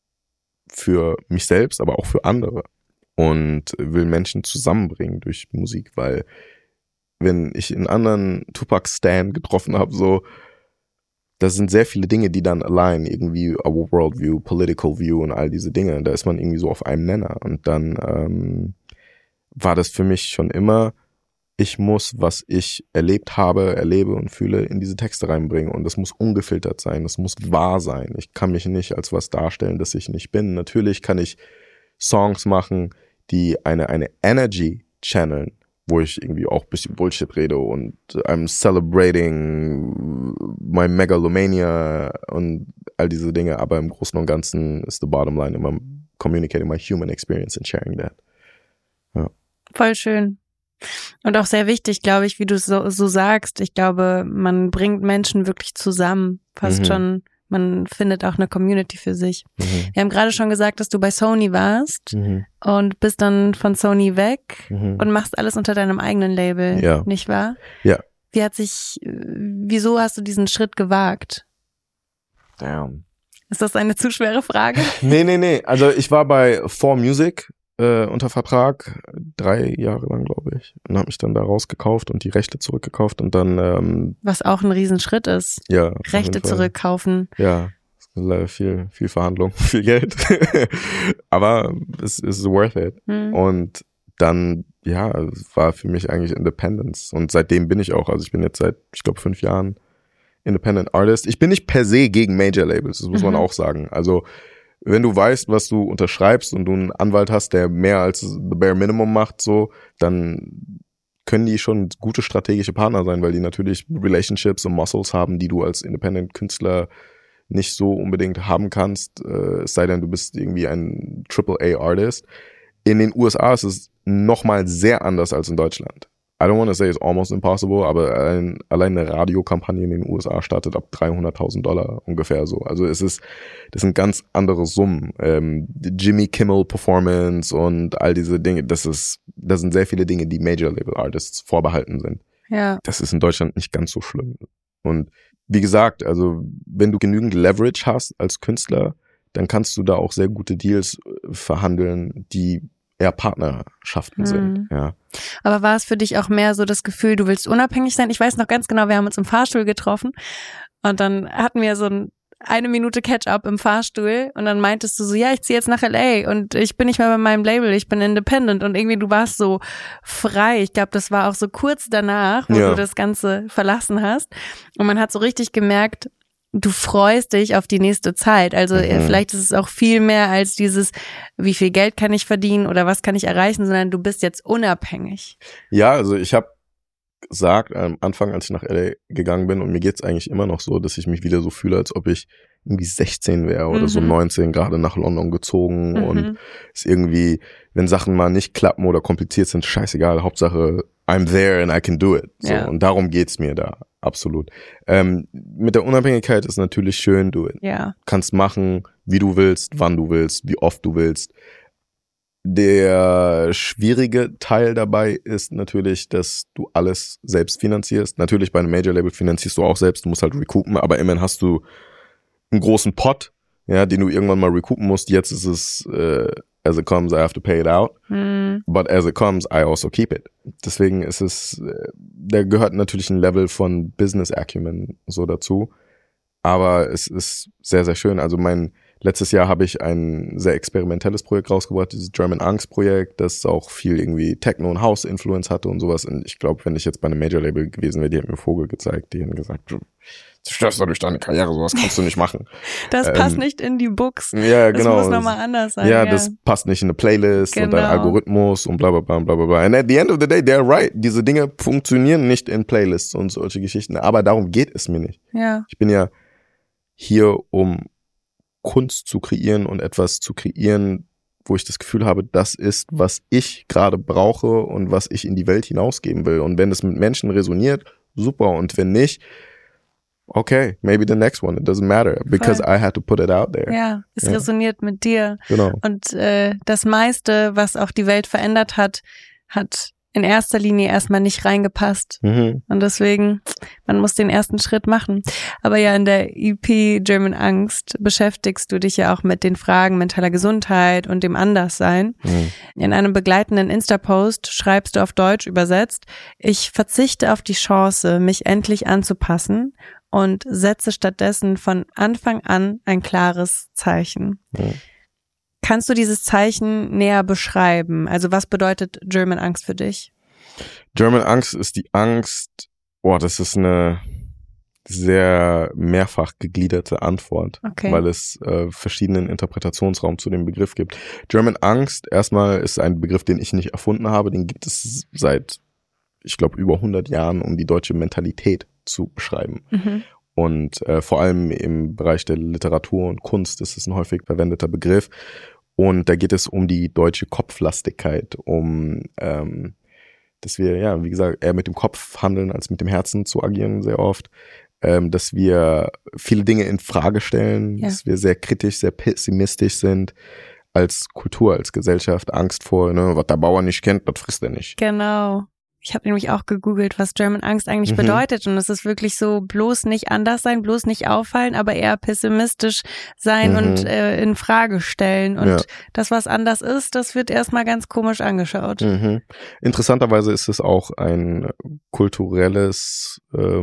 Für mich selbst, aber auch für andere. Und will Menschen zusammenbringen durch Musik, weil wenn ich einen anderen Tupac-Stan getroffen habe, so, das sind sehr viele Dinge, die dann align, irgendwie our worldview, political view und all diese Dinge, da ist man irgendwie so auf einem Nenner und dann war das für mich schon immer, ich muss, was ich erlebt habe, erlebe und fühle, in diese Texte reinbringen und das muss ungefiltert sein, das muss wahr sein, ich kann mich nicht als was darstellen, das ich nicht bin. Natürlich kann ich Songs machen, die eine Energy channeln, wo ich irgendwie auch ein bisschen Bullshit rede und I'm celebrating my megalomania und all diese Dinge, aber im Großen und Ganzen ist the bottom line immer communicating my human experience and sharing that. Ja. Voll schön. Und auch sehr wichtig, glaube ich, wie du so sagst. Ich glaube, man bringt Menschen wirklich zusammen. Fast schon, man findet auch eine Community für sich. Wir haben gerade schon gesagt, dass du bei Sony warst und bist dann von Sony weg und machst alles unter deinem eigenen Label, nicht wahr? Ja. Wieso hast du diesen Schritt gewagt? Damn. Ist das eine zu schwere Frage? Nee. Also ich war bei 4Music unter Vertrag 3 Jahre lang, glaube ich. Und habe mich dann da rausgekauft und die Rechte zurückgekauft und dann was auch ein Riesenschritt ist. Ja. Rechte zurückkaufen. Ja. Viel Verhandlung, viel Geld. Aber es ist worth it. Und dann, es war für mich eigentlich Independence. Und seitdem bin ich auch, also ich bin jetzt seit, ich glaube, 5 Jahren Independent Artist. Ich bin nicht per se gegen Major Labels, das muss man auch sagen. Also wenn du weißt, was du unterschreibst und du einen Anwalt hast, der mehr als the bare minimum macht, so, dann können die schon gute strategische Partner sein, weil die natürlich Relationships und Muscles haben, die du als Independent-Künstler nicht so unbedingt haben kannst, es sei denn, du bist irgendwie ein AAA-Artist. In den USA ist es nochmal sehr anders als in Deutschland. I don't want to say it's almost impossible, aber allein eine Radiokampagne in den USA startet ab $300.000 ungefähr so. Also das sind ganz andere Summen. Jimmy Kimmel Performance und all diese Dinge, das sind sehr viele Dinge, die Major Label Artists vorbehalten sind. Ja. Das ist in Deutschland nicht ganz so schlimm. Und wie gesagt, also wenn du genügend Leverage hast als Künstler, dann kannst du da auch sehr gute Deals verhandeln, die eher Partnerschaften sind. Ja. Aber war es für dich auch mehr so das Gefühl, du willst unabhängig sein? Ich weiß noch ganz genau, wir haben uns im Fahrstuhl getroffen und dann hatten wir so eine Minute Catch-up im Fahrstuhl und dann meintest du so, ja, ich ziehe jetzt nach LA und ich bin nicht mehr bei meinem Label, ich bin independent und irgendwie du warst so frei. Ich glaube, das war auch so kurz danach, wo du das Ganze verlassen hast und man hat so richtig gemerkt, du freust dich auf die nächste Zeit. Also vielleicht ist es auch viel mehr als dieses, wie viel Geld kann ich verdienen oder was kann ich erreichen, sondern du bist jetzt unabhängig. Ja, also ich habe gesagt am Anfang, als ich nach LA gegangen bin, und mir geht's eigentlich immer noch so, dass ich mich wieder so fühle, als ob ich irgendwie 16 wäre oder so 19, gerade nach London gezogen und es irgendwie, wenn Sachen mal nicht klappen oder kompliziert sind, scheißegal, Hauptsache I'm there and I can do it. So, und darum geht's mir da. Absolut. Mit der Unabhängigkeit ist natürlich schön, du kannst machen, wie du willst, wann du willst, wie oft du willst. Der schwierige Teil dabei ist natürlich, dass du alles selbst finanzierst. Natürlich bei einem Major-Label finanzierst du auch selbst, du musst halt recoupen, aber immerhin hast du einen großen Pot, den du irgendwann mal recoupen musst. Jetzt ist es, as it comes, I have to pay it out. But as it comes, I also keep it. Deswegen ist es, da gehört natürlich ein Level von Business Acumen so dazu. Aber es ist sehr, sehr schön. Also letztes Jahr habe ich ein sehr experimentelles Projekt rausgebracht, dieses German Angst Projekt, das auch viel irgendwie Techno- und House-Influence hatte und sowas. Und ich glaube, wenn ich jetzt bei einem Major-Label gewesen wäre, die hätten mir Vogel gezeigt, die hätten gesagt, du zerstörst dadurch deine Karriere, sowas kannst du nicht machen. Das passt nicht in die Books. Ja, genau. Das muss nochmal anders sein. Ja, das passt nicht in eine Playlist und dein Algorithmus und bla bla bla bla bla. And at the end of the day, they're right. Diese Dinge funktionieren nicht in Playlists und solche Geschichten. Aber darum geht es mir nicht. Ja. Ich bin ja hier, um Kunst zu kreieren und etwas zu kreieren, wo ich das Gefühl habe, das ist, was ich gerade brauche und was ich in die Welt hinausgeben will. Und wenn es mit Menschen resoniert, super. Und wenn nicht, okay, maybe the next one. It doesn't matter, because I had to put it out there. Ja, es resoniert mit dir. Genau. Und das meiste, was auch die Welt verändert hat in erster Linie erstmal nicht reingepasst. Und deswegen, man muss den ersten Schritt machen. Aber ja, in der EP German Angst beschäftigst du dich ja auch mit den Fragen mentaler Gesundheit und dem Anderssein. In einem begleitenden Insta-Post schreibst du auf Deutsch übersetzt: Ich verzichte auf die Chance, mich endlich anzupassen und setze stattdessen von Anfang an ein klares Zeichen. Kannst du dieses Zeichen näher beschreiben? Also was bedeutet German Angst für dich? German Angst ist die Angst, das ist eine sehr mehrfach gegliederte Antwort, weil es verschiedenen Interpretationsraum zu dem Begriff gibt. German Angst erstmal ist ein Begriff, den ich nicht erfunden habe, den gibt es seit, ich glaube, über 100 Jahren, um die deutsche Mentalität zu beschreiben. Und vor allem im Bereich der Literatur und Kunst ist es ein häufig verwendeter Begriff. Und da geht es um die deutsche Kopflastigkeit, dass wir, ja, wie gesagt, eher mit dem Kopf handeln, als mit dem Herzen zu agieren sehr oft. Dass wir viele Dinge in Frage stellen, dass wir sehr kritisch, sehr pessimistisch sind als Kultur, als Gesellschaft, Angst vor, ne, was der Bauer nicht kennt, das frisst er nicht. Genau. Ich habe nämlich auch gegoogelt, was German Angst eigentlich bedeutet, und es ist wirklich so, bloß nicht anders sein, bloß nicht auffallen, aber eher pessimistisch sein und in Frage stellen, und das, was anders ist, das wird erstmal ganz komisch angeschaut. Interessanterweise ist es auch ein kulturelles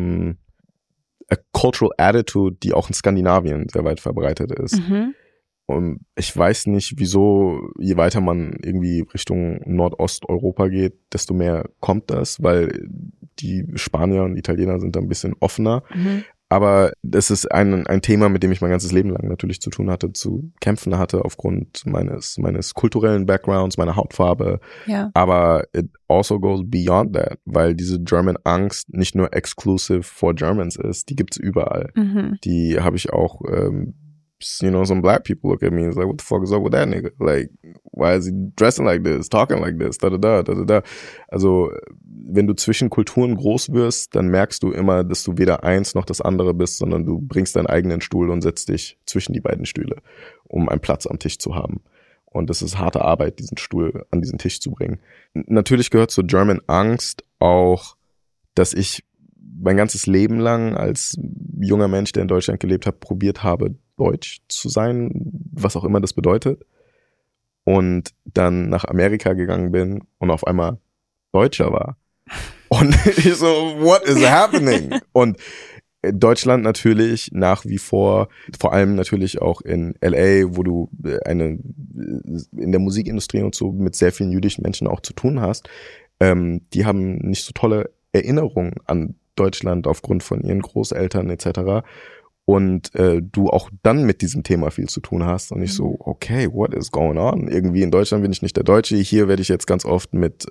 a cultural attitude, die auch in Skandinavien sehr weit verbreitet ist. Und ich weiß nicht, wieso, je weiter man irgendwie Richtung Nordosteuropa geht, desto mehr kommt das, weil die Spanier und Italiener sind da ein bisschen offener. Aber das ist ein Thema, mit dem ich mein ganzes Leben lang natürlich zu tun hatte, zu kämpfen hatte, aufgrund meines kulturellen Backgrounds, meiner Hautfarbe. Ja. Aber it also goes beyond that, weil diese German Angst nicht nur exclusive for Germans ist, die gibt's überall. Die habe ich auch, you know, some black people look at me and it's like, what the fuck is up with that nigga? Like, why is he dressing like this, talking like this, da. Also, wenn du zwischen Kulturen groß wirst, dann merkst du immer, dass du weder eins noch das andere bist, sondern du bringst deinen eigenen Stuhl und setzt dich zwischen die beiden Stühle, um einen Platz am Tisch zu haben. Und das ist harte Arbeit, diesen Stuhl an diesen Tisch zu bringen. Natürlich gehört zur German Angst auch, dass ich mein ganzes Leben lang als junger Mensch, der in Deutschland gelebt hat, probiert habe, deutsch zu sein, was auch immer das bedeutet. Und dann nach Amerika gegangen bin und auf einmal Deutscher war. Und ich so, what is happening? Und Deutschland natürlich nach wie vor allem natürlich auch in LA, wo du in der Musikindustrie und so mit sehr vielen jüdischen Menschen auch zu tun hast, die haben nicht so tolle Erinnerungen an Deutschland aufgrund von ihren Großeltern etc. Und du auch dann mit diesem Thema viel zu tun hast und ich so, okay, what is going on? Irgendwie in Deutschland bin ich nicht der Deutsche, hier werde ich jetzt ganz oft mit,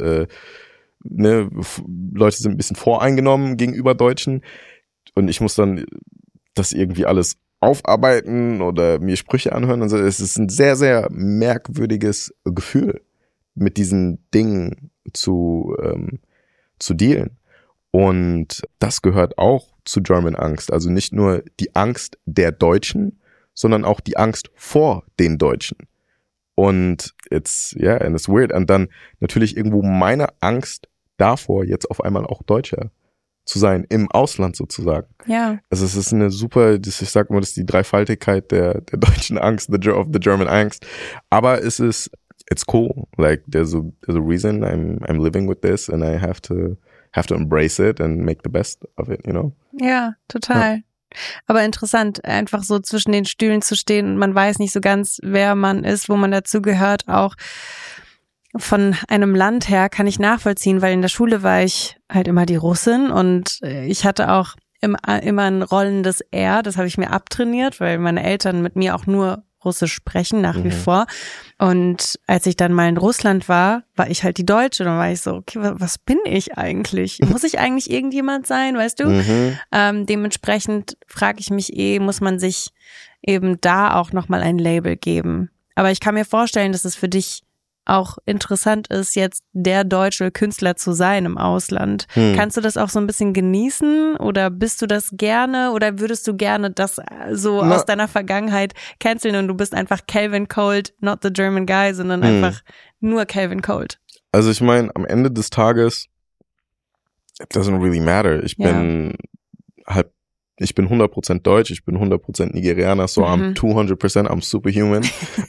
Leute sind ein bisschen voreingenommen gegenüber Deutschen und ich muss dann das irgendwie alles aufarbeiten oder mir Sprüche anhören und so. Es ist ein sehr, sehr merkwürdiges Gefühl, mit diesen Dingen zu dealen. Und das gehört auch zu German Angst. Also nicht nur die Angst der Deutschen, sondern auch die Angst vor den Deutschen. Und it's weird. Und dann natürlich irgendwo meine Angst davor, jetzt auf einmal auch Deutscher zu sein, im Ausland sozusagen. Ja. Also es ist eine super, ich sag mal, das ist die Dreifaltigkeit der deutschen Angst, of the German Angst. Aber it's cool. Like there's a reason I'm living with this and I have to embrace it and make the best of it, you know? Ja, total. Ja. Aber interessant, einfach so zwischen den Stühlen zu stehen und man weiß nicht so ganz, wer man ist, wo man dazugehört. Auch von einem Land her kann ich nachvollziehen, weil in der Schule war ich halt immer die Russin und ich hatte auch immer ein rollendes R, das habe ich mir abtrainiert, weil meine Eltern mit mir auch nur Russisch sprechen, nach wie vor. Und als ich dann mal in Russland war ich halt die Deutsche. Dann war ich so, okay, was bin ich eigentlich? Muss ich eigentlich irgendjemand sein, weißt du? Dementsprechend frage ich mich muss man sich eben da auch nochmal ein Label geben. Aber ich kann mir vorstellen, dass es für dich auch interessant ist, jetzt der deutsche Künstler zu sein im Ausland. Kannst du das auch so ein bisschen genießen oder bist du das gerne oder würdest du gerne das so aus deiner Vergangenheit canceln und du bist einfach Calvin Colt, not the German guy, sondern einfach nur Calvin Colt? Also ich meine, am Ende des Tages, it doesn't really matter. Ich bin 100% Deutsch, ich bin 100% Nigerianer, so I'm 200%, I'm superhuman.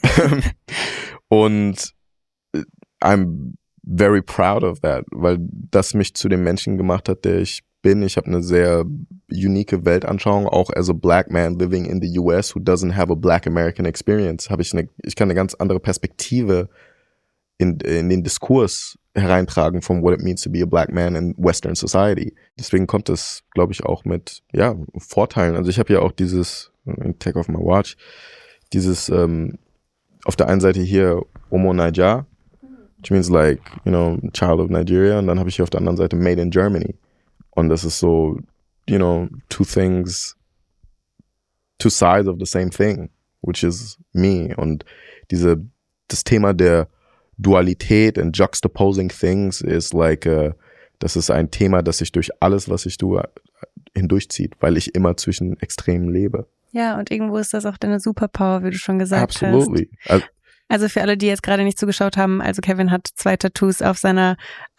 Und I'm very proud of that, weil das mich zu dem Menschen gemacht hat, der ich bin. Ich habe eine sehr unique Weltanschauung, auch as a black man living in the US who doesn't have a black American experience. Ich kann eine ganz andere Perspektive in den Diskurs hereintragen von what it means to be a black man in Western society. Deswegen kommt das, glaube ich, auch mit Vorteilen. Also ich habe ja auch dieses, take off my watch, dieses auf der einen Seite hier Omo Naija, which means like, you know, child of Nigeria. Und dann habe ich hier auf der anderen Seite Made in Germany. Und das ist so, you know, two sides of the same thing, which is me. Und diese das Thema der Dualität and juxtaposing things ist das ist ein Thema, das sich durch alles, was ich tue, hindurchzieht, weil ich immer zwischen Extremen lebe. Ja, und irgendwo ist das auch deine Superpower, wie du schon gesagt Absolutely. hast. Also für alle, die jetzt gerade nicht zugeschaut haben, also Kevin hat 2 Tattoos auf seinem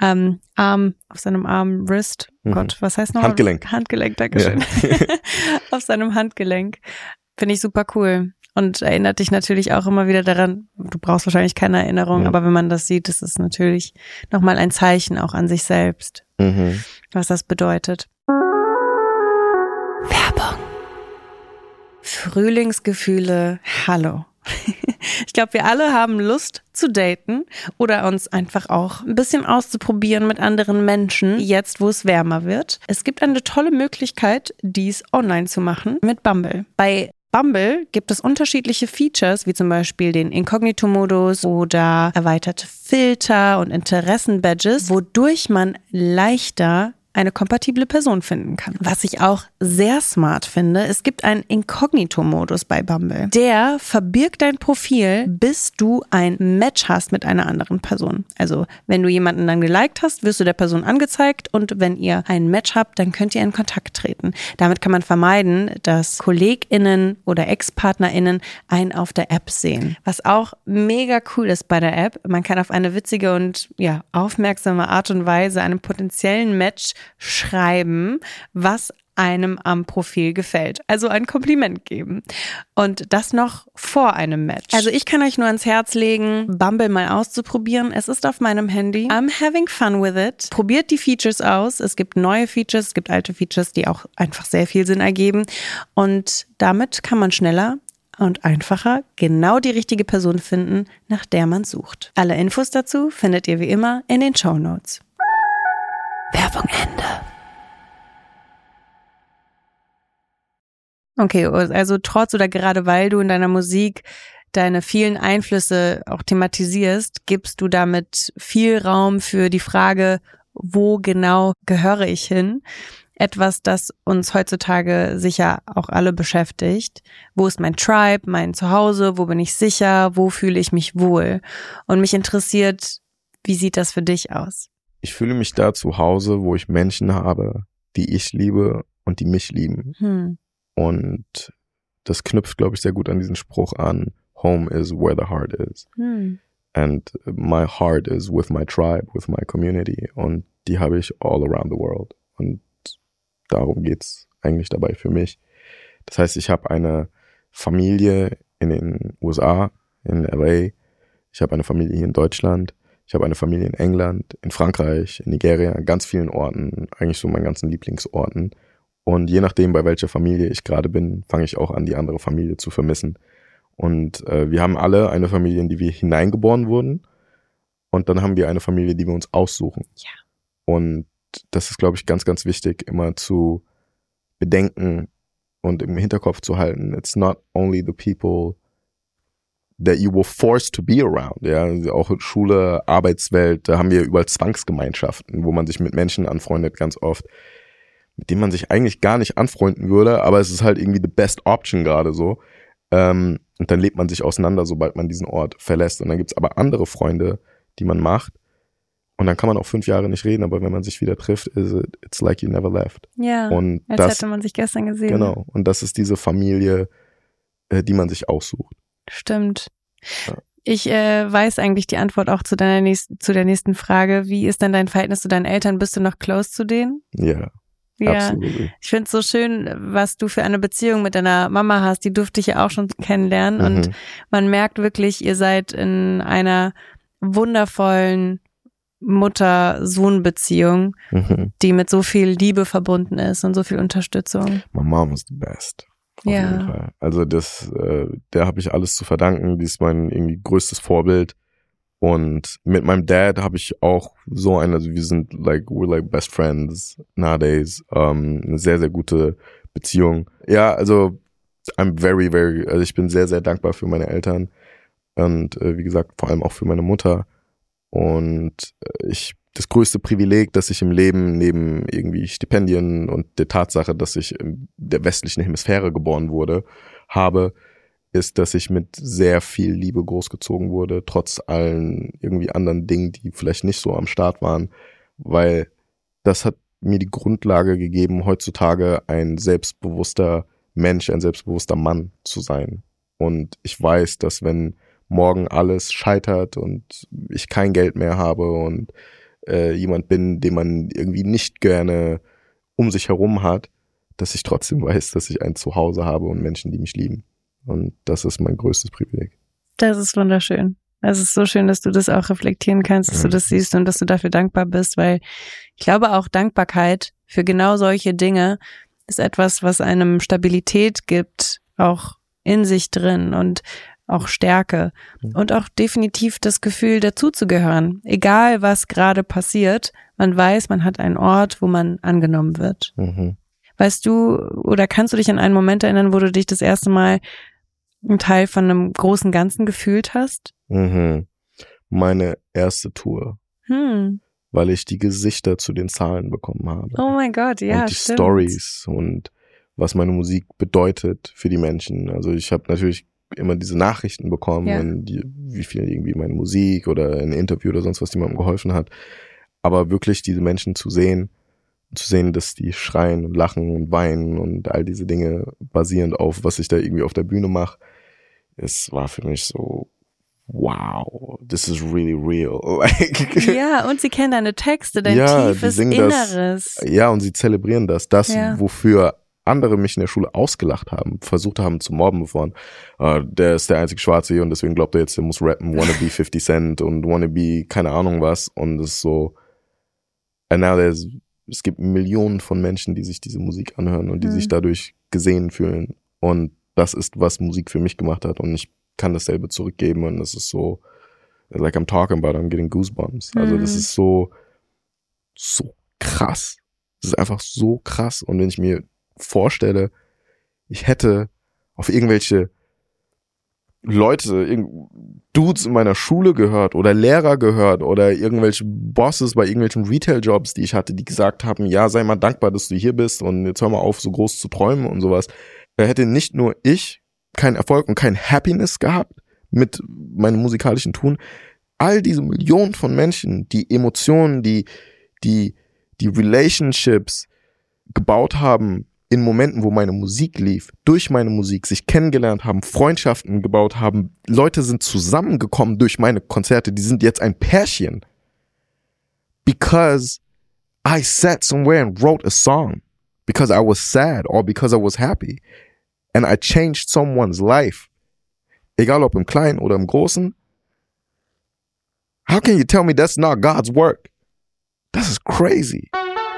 Wrist. Gott, was heißt noch? Handgelenk, Dankeschön. Ja. Auf seinem Handgelenk. Finde ich super cool. Und erinnert dich natürlich auch immer wieder daran, du brauchst wahrscheinlich keine Erinnerung, aber wenn man das sieht, ist es natürlich nochmal ein Zeichen auch an sich selbst, was das bedeutet. Werbung. Frühlingsgefühle, hallo. Ich glaube, wir alle haben Lust zu daten oder uns einfach auch ein bisschen auszuprobieren mit anderen Menschen, jetzt wo es wärmer wird. Es gibt eine tolle Möglichkeit, dies online zu machen mit Bumble. Bei Bumble gibt es unterschiedliche Features, wie zum Beispiel den Inkognito-Modus oder erweiterte Filter und Interessen-Badges, wodurch man leichter eine kompatible Person finden kann. Was ich auch sehr smart finde, es gibt einen Inkognito-Modus bei Bumble. Der verbirgt dein Profil, bis du ein Match hast mit einer anderen Person. Also wenn du jemanden dann geliked hast, wirst du der Person angezeigt und wenn ihr ein Match habt, dann könnt ihr in Kontakt treten. Damit kann man vermeiden, dass KollegInnen oder Ex-PartnerInnen einen auf der App sehen. Was auch mega cool ist bei der App, man kann auf eine witzige und aufmerksame Art und Weise einem potenziellen Match schreiben, was einem am Profil gefällt. Also ein Kompliment geben. Und das noch vor einem Match. Also ich kann euch nur ans Herz legen, Bumble mal auszuprobieren. Es ist auf meinem Handy. I'm having fun with it. Probiert die Features aus. Es gibt neue Features, es gibt alte Features, die auch einfach sehr viel Sinn ergeben. Und damit kann man schneller und einfacher genau die richtige Person finden, nach der man sucht. Alle Infos dazu findet ihr wie immer in den Shownotes. Werbung Ende. Okay, also trotz oder gerade weil du in deiner Musik deine vielen Einflüsse auch thematisierst, gibst du damit viel Raum für die Frage, wo genau gehöre ich hin? Etwas, das uns heutzutage sicher auch alle beschäftigt. Wo ist mein Tribe, mein Zuhause? Wo bin ich sicher? Wo fühle ich mich wohl? Und mich interessiert, wie sieht das für dich aus? Ich fühle mich da zu Hause, wo ich Menschen habe, die ich liebe und die mich lieben. Und das knüpft, glaube ich, sehr gut an diesen Spruch an, home is where the heart is. And my heart is with my tribe, with my community. Und die habe ich all around the world. Und darum geht's eigentlich dabei für mich. Das heißt, ich habe eine Familie in den USA, in LA. Ich habe eine Familie hier in Deutschland. Ich habe eine Familie in England, in Frankreich, in Nigeria, an ganz vielen Orten, eigentlich so meinen ganzen Lieblingsorten. Und je nachdem, bei welcher Familie ich gerade bin, fange ich auch an, die andere Familie zu vermissen. Und wir haben alle eine Familie, in die wir hineingeboren wurden. Und dann haben wir eine Familie, die wir uns aussuchen. Ja. Und das ist, glaube ich, ganz, ganz wichtig, immer zu bedenken und im Hinterkopf zu halten. It's not only the people that you were forced to be around, ja, auch Schule, Arbeitswelt, da haben wir überall Zwangsgemeinschaften, wo man sich mit Menschen anfreundet, ganz oft, mit denen man sich eigentlich gar nicht anfreunden würde, aber es ist halt irgendwie the best option gerade so, und dann lebt man sich auseinander, sobald man diesen Ort verlässt, und dann gibt's aber andere Freunde, die man macht, und dann kann man auch 5 Jahre nicht reden, aber wenn man sich wieder trifft, it's like you never left. Ja, und als hätte man sich gestern gesehen. Genau, und das ist diese Familie, die man sich aussucht. Stimmt. Ja. Ich weiß eigentlich die Antwort auch zu der nächsten Frage. Wie ist denn dein Verhältnis zu deinen Eltern? Bist du noch close zu denen? Ja, absolut. Ich finde es so schön, was du für eine Beziehung mit deiner Mama hast. Die durfte ich ja auch schon kennenlernen. Und man merkt wirklich, ihr seid in einer wundervollen Mutter-Sohn-Beziehung, die mit so viel Liebe verbunden ist und so viel Unterstützung. My mom was the best. Auf jeden Fall. Also der habe ich alles zu verdanken. Die ist mein irgendwie größtes Vorbild. Und mit meinem Dad habe ich auch so also we're like best friends nowadays. Eine sehr, sehr gute Beziehung. Ja, also also ich bin sehr, sehr dankbar für meine Eltern. Und wie gesagt, vor allem auch für meine Mutter. Und das größte Privileg, das ich im Leben neben irgendwie Stipendien und der Tatsache, dass ich in der westlichen Hemisphäre geboren wurde, habe, ist, dass ich mit sehr viel Liebe großgezogen wurde, trotz allen irgendwie anderen Dingen, die vielleicht nicht so am Start waren, weil das hat mir die Grundlage gegeben, heutzutage ein selbstbewusster Mensch, ein selbstbewusster Mann zu sein. Und ich weiß, dass wenn morgen alles scheitert und ich kein Geld mehr habe und jemand bin, den man irgendwie nicht gerne um sich herum hat, dass ich trotzdem weiß, dass ich ein Zuhause habe und Menschen, die mich lieben. Und das ist mein größtes Privileg. Das ist wunderschön. Es ist so schön, dass du das auch reflektieren kannst, dass du das siehst und dass du dafür dankbar bist, weil ich glaube auch Dankbarkeit für genau solche Dinge ist etwas, was einem Stabilität gibt, auch in sich drin und auch Stärke und auch definitiv das Gefühl, dazuzugehören. Egal, was gerade passiert, man weiß, man hat einen Ort, wo man angenommen wird. Mhm. Weißt du, oder kannst du dich an einen Moment erinnern, wo du dich das erste Mal ein Teil von einem großen Ganzen gefühlt hast? Mhm. Meine erste Tour, weil ich die Gesichter zu den Zahlen bekommen habe. Oh mein Gott, ja, und die stimmt. Stories und was meine Musik bedeutet für die Menschen. Also ich habe natürlich immer diese Nachrichten bekommen, und wie viel irgendwie meine Musik oder ein Interview oder sonst was jemandem geholfen hat. Aber wirklich diese Menschen zu sehen, dass die schreien und lachen und weinen und all diese Dinge basierend auf, was ich da irgendwie auf der Bühne mache, es war für mich so, wow, this is really real. Ja, und sie kennen deine Texte, dein tiefes Inneres. Und sie zelebrieren das, wofür andere mich in der Schule ausgelacht haben, versucht haben zu mobben von, der ist der einzige Schwarze hier und deswegen glaubt er jetzt, der muss rappen, wanna be 50 Cent und wanna be keine Ahnung was, und es ist so, and now es gibt Millionen von Menschen, die sich diese Musik anhören und die sich dadurch gesehen fühlen, und das ist, was Musik für mich gemacht hat, und ich kann dasselbe zurückgeben, und das ist so, like I'm talking about, I'm getting goosebumps. Also das ist so krass. Das ist einfach so krass, und wenn ich mir vorstelle, ich hätte auf irgendwelche Leute, Dudes in meiner Schule gehört oder Lehrer gehört oder irgendwelche Bosses bei irgendwelchen Retail-Jobs, die ich hatte, die gesagt haben, ja, sei mal dankbar, dass du hier bist und jetzt hör mal auf, so groß zu träumen und sowas. Da hätte nicht nur ich keinen Erfolg und kein Happiness gehabt mit meinem musikalischen Tun. All diese Millionen von Menschen, die Emotionen, die Relationships gebaut haben in Momenten, wo meine Musik lief, durch meine Musik sich kennengelernt haben, Freundschaften gebaut haben, Leute sind zusammengekommen durch meine Konzerte, die sind jetzt ein Pärchen. Because I sat somewhere and wrote a song. Because I was sad or because I was happy. And I changed someone's life. Egal ob im Kleinen oder im Großen. How can you tell me that's not God's work? Das ist crazy.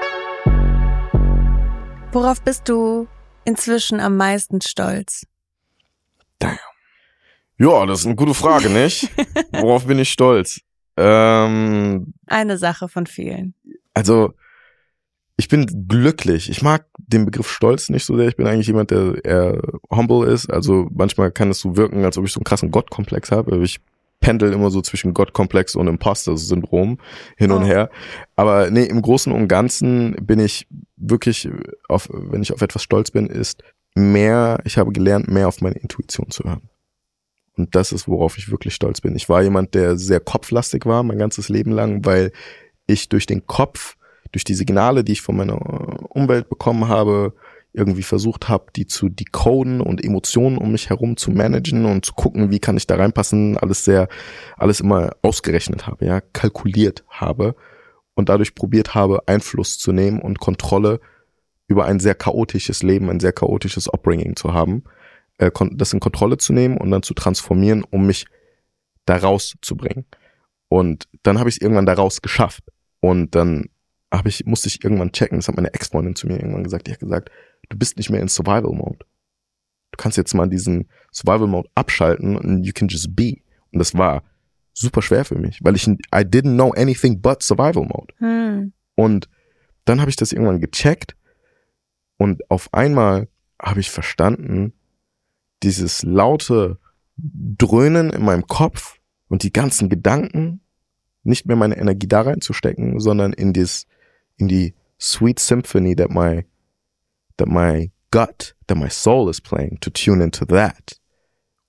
Worauf bist du inzwischen am meisten stolz? Damn. Ja, das ist eine gute Frage, nicht? Worauf bin ich stolz? Eine Sache von vielen. Also, ich bin glücklich. Ich mag den Begriff Stolz nicht so sehr. Ich bin eigentlich jemand, der eher humble ist. Also manchmal kann es so wirken, als ob ich so einen krassen Gottkomplex habe. Ich pendel immer so zwischen Gottkomplex und Imposter-Syndrom hin und her. Aber nee, im Großen und Ganzen bin ich wirklich, wenn ich auf etwas stolz bin, ich habe gelernt, mehr auf meine Intuition zu hören. Und das ist, worauf ich wirklich stolz bin. Ich war jemand, der sehr kopflastig war, mein ganzes Leben lang, weil ich durch den Kopf, durch die Signale, die ich von meiner Umwelt bekommen habe, irgendwie versucht habe, die zu decoden und Emotionen um mich herum zu managen und zu gucken, wie kann ich da reinpassen, alles immer ausgerechnet habe, ja, kalkuliert habe und dadurch probiert habe, Einfluss zu nehmen und Kontrolle über ein sehr chaotisches Leben, ein sehr chaotisches Upbringing zu haben, das in Kontrolle zu nehmen und dann zu transformieren, um mich da rauszubringen. Und dann habe ich es irgendwann da raus geschafft. Und dann musste ich irgendwann checken, das hat meine Ex-Freundin zu mir irgendwann gesagt, die hat gesagt, du bist nicht mehr in Survival-Mode. Du kannst jetzt mal diesen Survival-Mode abschalten und you can just be. Und das war super schwer für mich, weil I didn't know anything but Survival-Mode. Und dann habe ich das irgendwann gecheckt und auf einmal habe ich verstanden, dieses laute Dröhnen in meinem Kopf und die ganzen Gedanken, nicht mehr meine Energie da reinzustecken, sondern in die sweet symphony that my gut, that my soul is playing, to tune into that.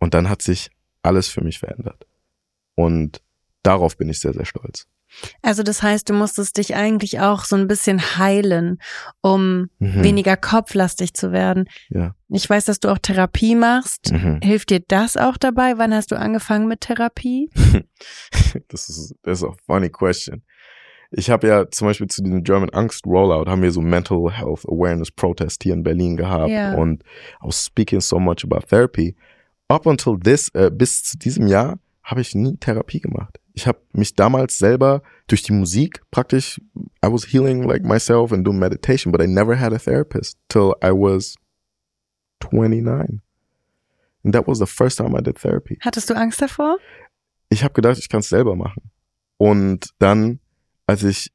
Und dann hat sich alles für mich verändert. Und darauf bin ich sehr, sehr stolz. Also das heißt, du musstest dich eigentlich auch so ein bisschen heilen, um weniger kopflastig zu werden. Ja. Ich weiß, dass du auch Therapie machst. Hilft dir das auch dabei? Wann hast du angefangen mit Therapie? Das ist a funny question. Ich habe ja zum Beispiel zu diesem German Angst Rollout haben wir so Mental Health Awareness Protest hier in Berlin gehabt. Ja. Und I was speaking so much about therapy. Up until bis zu diesem Jahr habe ich nie Therapie gemacht. Ich habe mich damals selber durch die Musik praktisch, I was healing like myself and doing meditation, but I never had a therapist till I was 29. And that was the first time I did therapy. Hattest du Angst davor? Ich habe gedacht, ich kann es selber machen. Und dann, als ich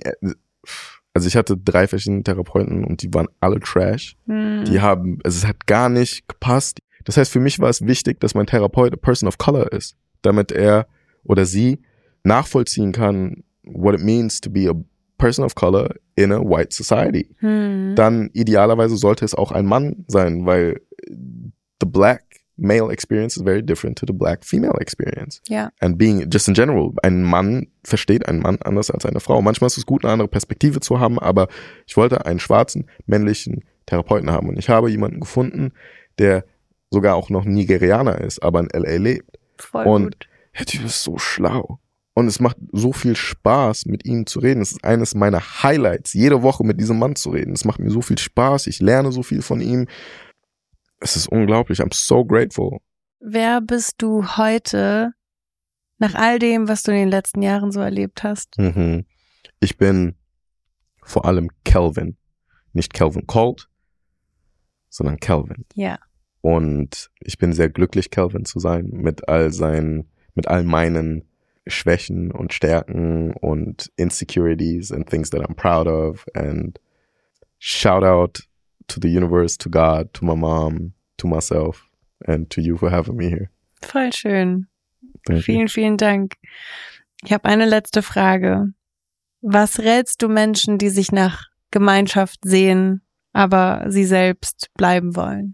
hatte 3 verschiedene Therapeuten und die waren alle Trash. Es hat gar nicht gepasst. Das heißt, für mich war es wichtig, dass mein Therapeut a person of color ist, damit er oder sie nachvollziehen kann, what it means to be a person of color in a white society. Dann idealerweise sollte es auch ein Mann sein, weil the black male experience is very different to the black female experience. Ja. And being, just in general, ein Mann versteht einen Mann anders als eine Frau. Manchmal ist es gut, eine andere Perspektive zu haben, aber ich wollte einen schwarzen, männlichen Therapeuten haben. Und ich habe jemanden gefunden, der sogar auch noch Nigerianer ist, aber in L.A. lebt. Voll und gut. Der Typ ist so schlau. Und es macht so viel Spaß, mit ihm zu reden. Es ist eines meiner Highlights, jede Woche mit diesem Mann zu reden. Es macht mir so viel Spaß. Ich lerne so viel von ihm. Es ist unglaublich. I'm so grateful. Wer bist du heute nach all dem, was du in den letzten Jahren so erlebt hast? Ich bin vor allem Calvin. Nicht Calvin Colt, sondern Calvin. Ja. Und ich bin sehr glücklich, Calvin zu sein, mit all meinen Schwächen und Stärken und Insecurities and things that I'm proud of. And shout out to the universe, to God, to my mom, to myself and to you for having me here. Voll schön. Thank Vielen, you. vielen Dank. Ich habe eine letzte Frage. Was rätst du Menschen, die sich nach Gemeinschaft sehen, aber sie selbst bleiben wollen?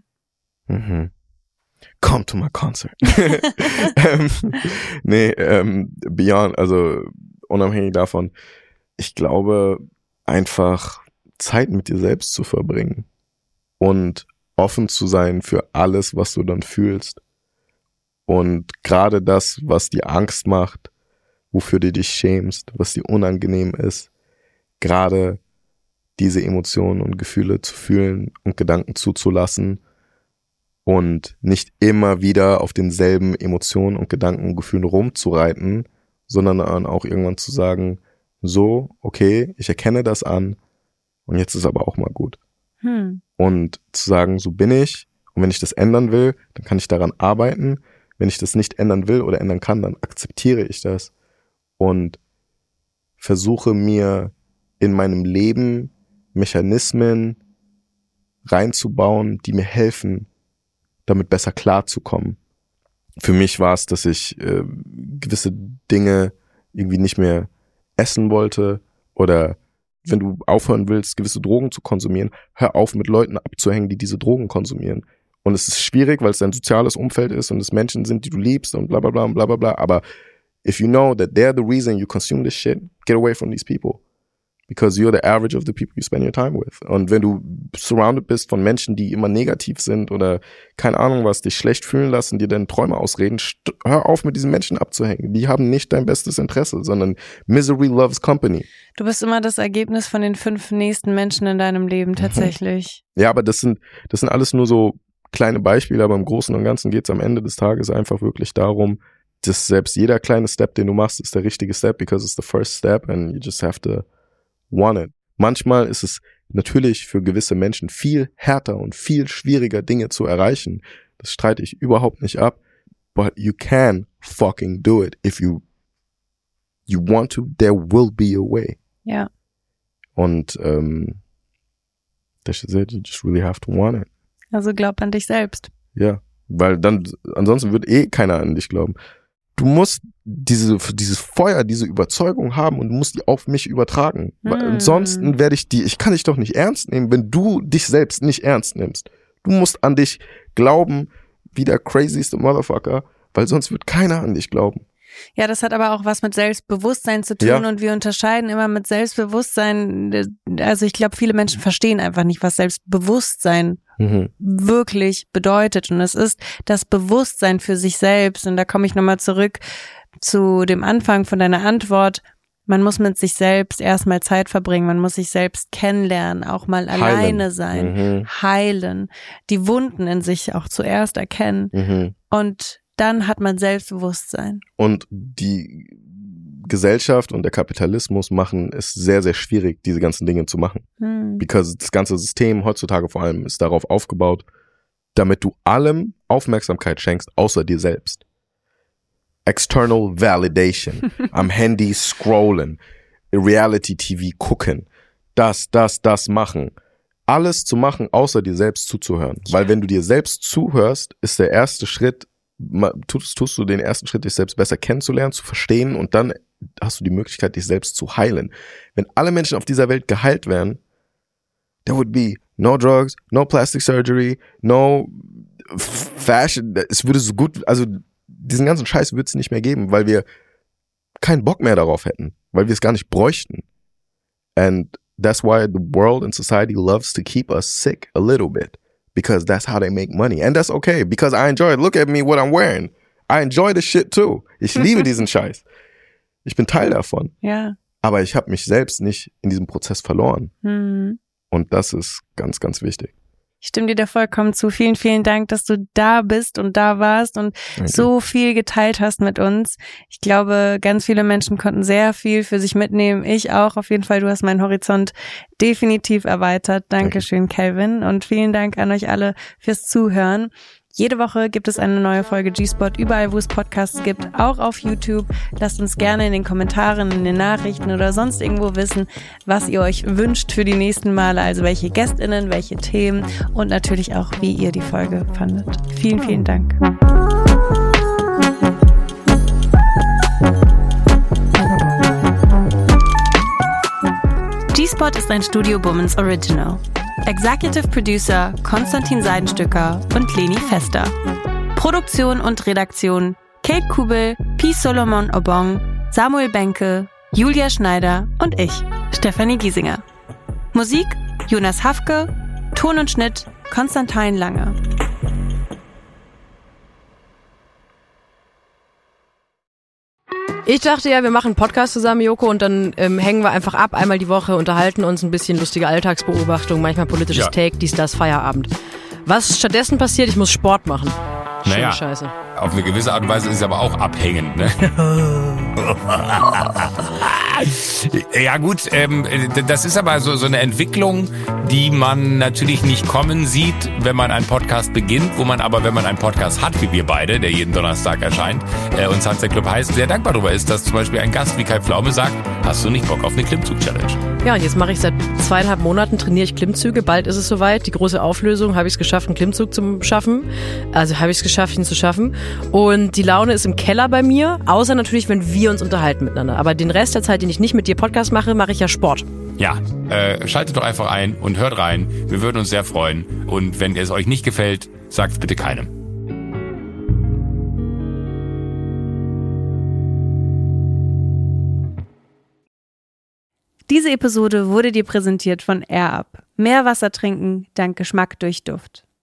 Come to my concert. Beyond, also unabhängig davon, ich glaube, einfach Zeit mit dir selbst zu verbringen und offen zu sein für alles, was du dann fühlst. Und gerade das, was dir Angst macht, wofür du dich schämst, was dir unangenehm ist, gerade diese Emotionen und Gefühle zu fühlen und Gedanken zuzulassen und nicht immer wieder auf denselben Emotionen und Gedanken und Gefühlen rumzureiten, sondern dann auch irgendwann zu sagen, so, okay, ich erkenne das an und jetzt ist aber auch mal gut. Und zu sagen, so bin ich und wenn ich das ändern will, dann kann ich daran arbeiten. Wenn ich das nicht ändern will oder ändern kann, dann akzeptiere ich das und versuche mir in meinem Leben Mechanismen reinzubauen, die mir helfen, damit besser klarzukommen. Für mich war es, dass ich gewisse Dinge irgendwie nicht mehr essen wollte oder wenn du aufhören willst, gewisse Drogen zu konsumieren, hör auf mit Leuten abzuhängen, die diese Drogen konsumieren. Und es ist schwierig, weil es dein soziales Umfeld ist und es Menschen sind, die du liebst und bla bla bla und bla bla bla. Aber if you know that they're the reason you consume this shit, get away from these people. Because you're the average of the people you spend your time with. Und wenn du surrounded bist von Menschen, die immer negativ sind oder keine Ahnung was, dich schlecht fühlen lassen, dir deine Träume ausreden, hör auf mit diesen Menschen abzuhängen. Die haben nicht dein bestes Interesse, sondern Misery loves company. Du bist immer das Ergebnis von den 5 nächsten Menschen in deinem Leben tatsächlich. Ja, aber das sind alles nur so kleine Beispiele, aber im Großen und Ganzen geht es am Ende des Tages einfach wirklich darum, dass selbst jeder kleine Step, den du machst, ist der richtige Step, because it's the first step and you just have to want it. Manchmal ist es natürlich für gewisse Menschen viel härter und viel schwieriger, Dinge zu erreichen. Das streite ich überhaupt nicht ab. But you can fucking do it. If you want to, there will be a way. Ja. Und that's it. You just really have to want it. Also glaub an dich selbst. Ja, weil dann, ansonsten wird keiner an dich glauben. Du musst dieses Feuer, diese Überzeugung haben und du musst die auf mich übertragen. Weil ansonsten ich kann dich doch nicht ernst nehmen, wenn du dich selbst nicht ernst nimmst. Du musst an dich glauben, wie der crazieste Motherfucker, weil sonst wird keiner an dich glauben. Ja, das hat aber auch was mit Selbstbewusstsein zu tun und wir unterscheiden immer mit Selbstbewusstsein. Also ich glaube, viele Menschen verstehen einfach nicht, was Selbstbewusstsein wirklich bedeutet. Und es ist das Bewusstsein für sich selbst. Und da komme ich nochmal zurück zu dem Anfang von deiner Antwort. Man muss mit sich selbst erstmal Zeit verbringen, man muss sich selbst kennenlernen, auch mal alleine sein, heilen, die Wunden in sich auch zuerst erkennen und dann hat man Selbstbewusstsein. Und die Gesellschaft und der Kapitalismus machen es sehr, sehr schwierig, diese ganzen Dinge zu machen. Because das ganze System heutzutage vor allem ist darauf aufgebaut, damit du allem Aufmerksamkeit schenkst, außer dir selbst. External Validation, am Handy scrollen, Reality TV gucken, das machen. Alles zu machen, außer dir selbst zuzuhören. Weil wenn du dir selbst zuhörst, ist der erste Schritt, tust du den ersten Schritt, dich selbst besser kennenzulernen, zu verstehen und dann hast du die Möglichkeit, dich selbst zu heilen. Wenn alle Menschen auf dieser Welt geheilt wären, there would be no drugs, no plastic surgery, no fashion. Es würde so gut, also diesen ganzen Scheiß würde es nicht mehr geben, weil wir keinen Bock mehr darauf hätten, weil wir es gar nicht bräuchten. And that's why the world and society loves to keep us sick a little bit, because that's how they make money. And that's okay, because I enjoy it. Look at me, what I'm wearing. I enjoy the shit too. Ich liebe diesen Scheiß. Ich bin Teil davon. Ja. Aber ich habe mich selbst nicht in diesem Prozess verloren. Und das ist ganz, ganz wichtig. Ich stimme dir da vollkommen zu. Vielen, vielen Dank, dass du da bist und da warst und so viel geteilt hast mit uns. Ich glaube, ganz viele Menschen konnten sehr viel für sich mitnehmen. Ich auch. Auf jeden Fall, du hast meinen Horizont definitiv erweitert. Dankeschön, Calvin. Und vielen Dank an euch alle fürs Zuhören. Jede Woche gibt es eine neue Folge G-Spot, überall wo es Podcasts gibt, auch auf YouTube. Lasst uns gerne in den Kommentaren, in den Nachrichten oder sonst irgendwo wissen, was ihr euch wünscht für die nächsten Male, also welche GästInnen, welche Themen und natürlich auch, wie ihr die Folge fandet. Vielen, vielen Dank. G-Spot ist ein Studio Bummens Original. Executive Producer Konstantin Seidenstücker und Leni Fester. Produktion und Redaktion Kate Kubel, P. Solomon Obong, Samuel Benke, Julia Schneider und ich, Stefanie Giesinger. Musik Jonas Hafke, Ton und Schnitt Konstantin Lange. Ich dachte ja, wir machen einen Podcast zusammen, Joko, und dann hängen wir einfach ab, einmal die Woche, unterhalten uns ein bisschen, lustige Alltagsbeobachtung, manchmal politisches Take, dies, das, Feierabend. Was stattdessen passiert, ich muss Sport machen. Schöne Scheiße. Auf eine gewisse Art und Weise ist es aber auch abhängend, ne? Ja gut, das ist aber so eine Entwicklung, die man natürlich nicht kommen sieht, wenn man einen Podcast beginnt, wo man aber, wenn man einen Podcast hat, wie wir beide, der jeden Donnerstag erscheint, und Sunset Club heißt, sehr dankbar darüber ist, dass zum Beispiel ein Gast wie Kai Pflaume sagt, hast du nicht Bock auf eine Klimmzug-Challenge? Ja, und jetzt mache ich seit 2,5 Monaten, trainiere ich Klimmzüge, bald ist es soweit, die große Auflösung, habe ich es geschafft, einen Klimmzug zu schaffen, also habe ich es geschafft, ihn zu schaffen, und die Laune ist im Keller bei mir, außer natürlich, wenn wir uns unterhalten miteinander, aber den Rest der Zeit, den ich nicht mit dir Podcast mache, mache ich ja Sport. Ja, schaltet doch einfach ein und hört rein, wir würden uns sehr freuen, und wenn es euch nicht gefällt, sagt es bitte keinem. Diese Episode wurde dir präsentiert von AirUp. Mehr Wasser trinken dank Geschmack durch Duft.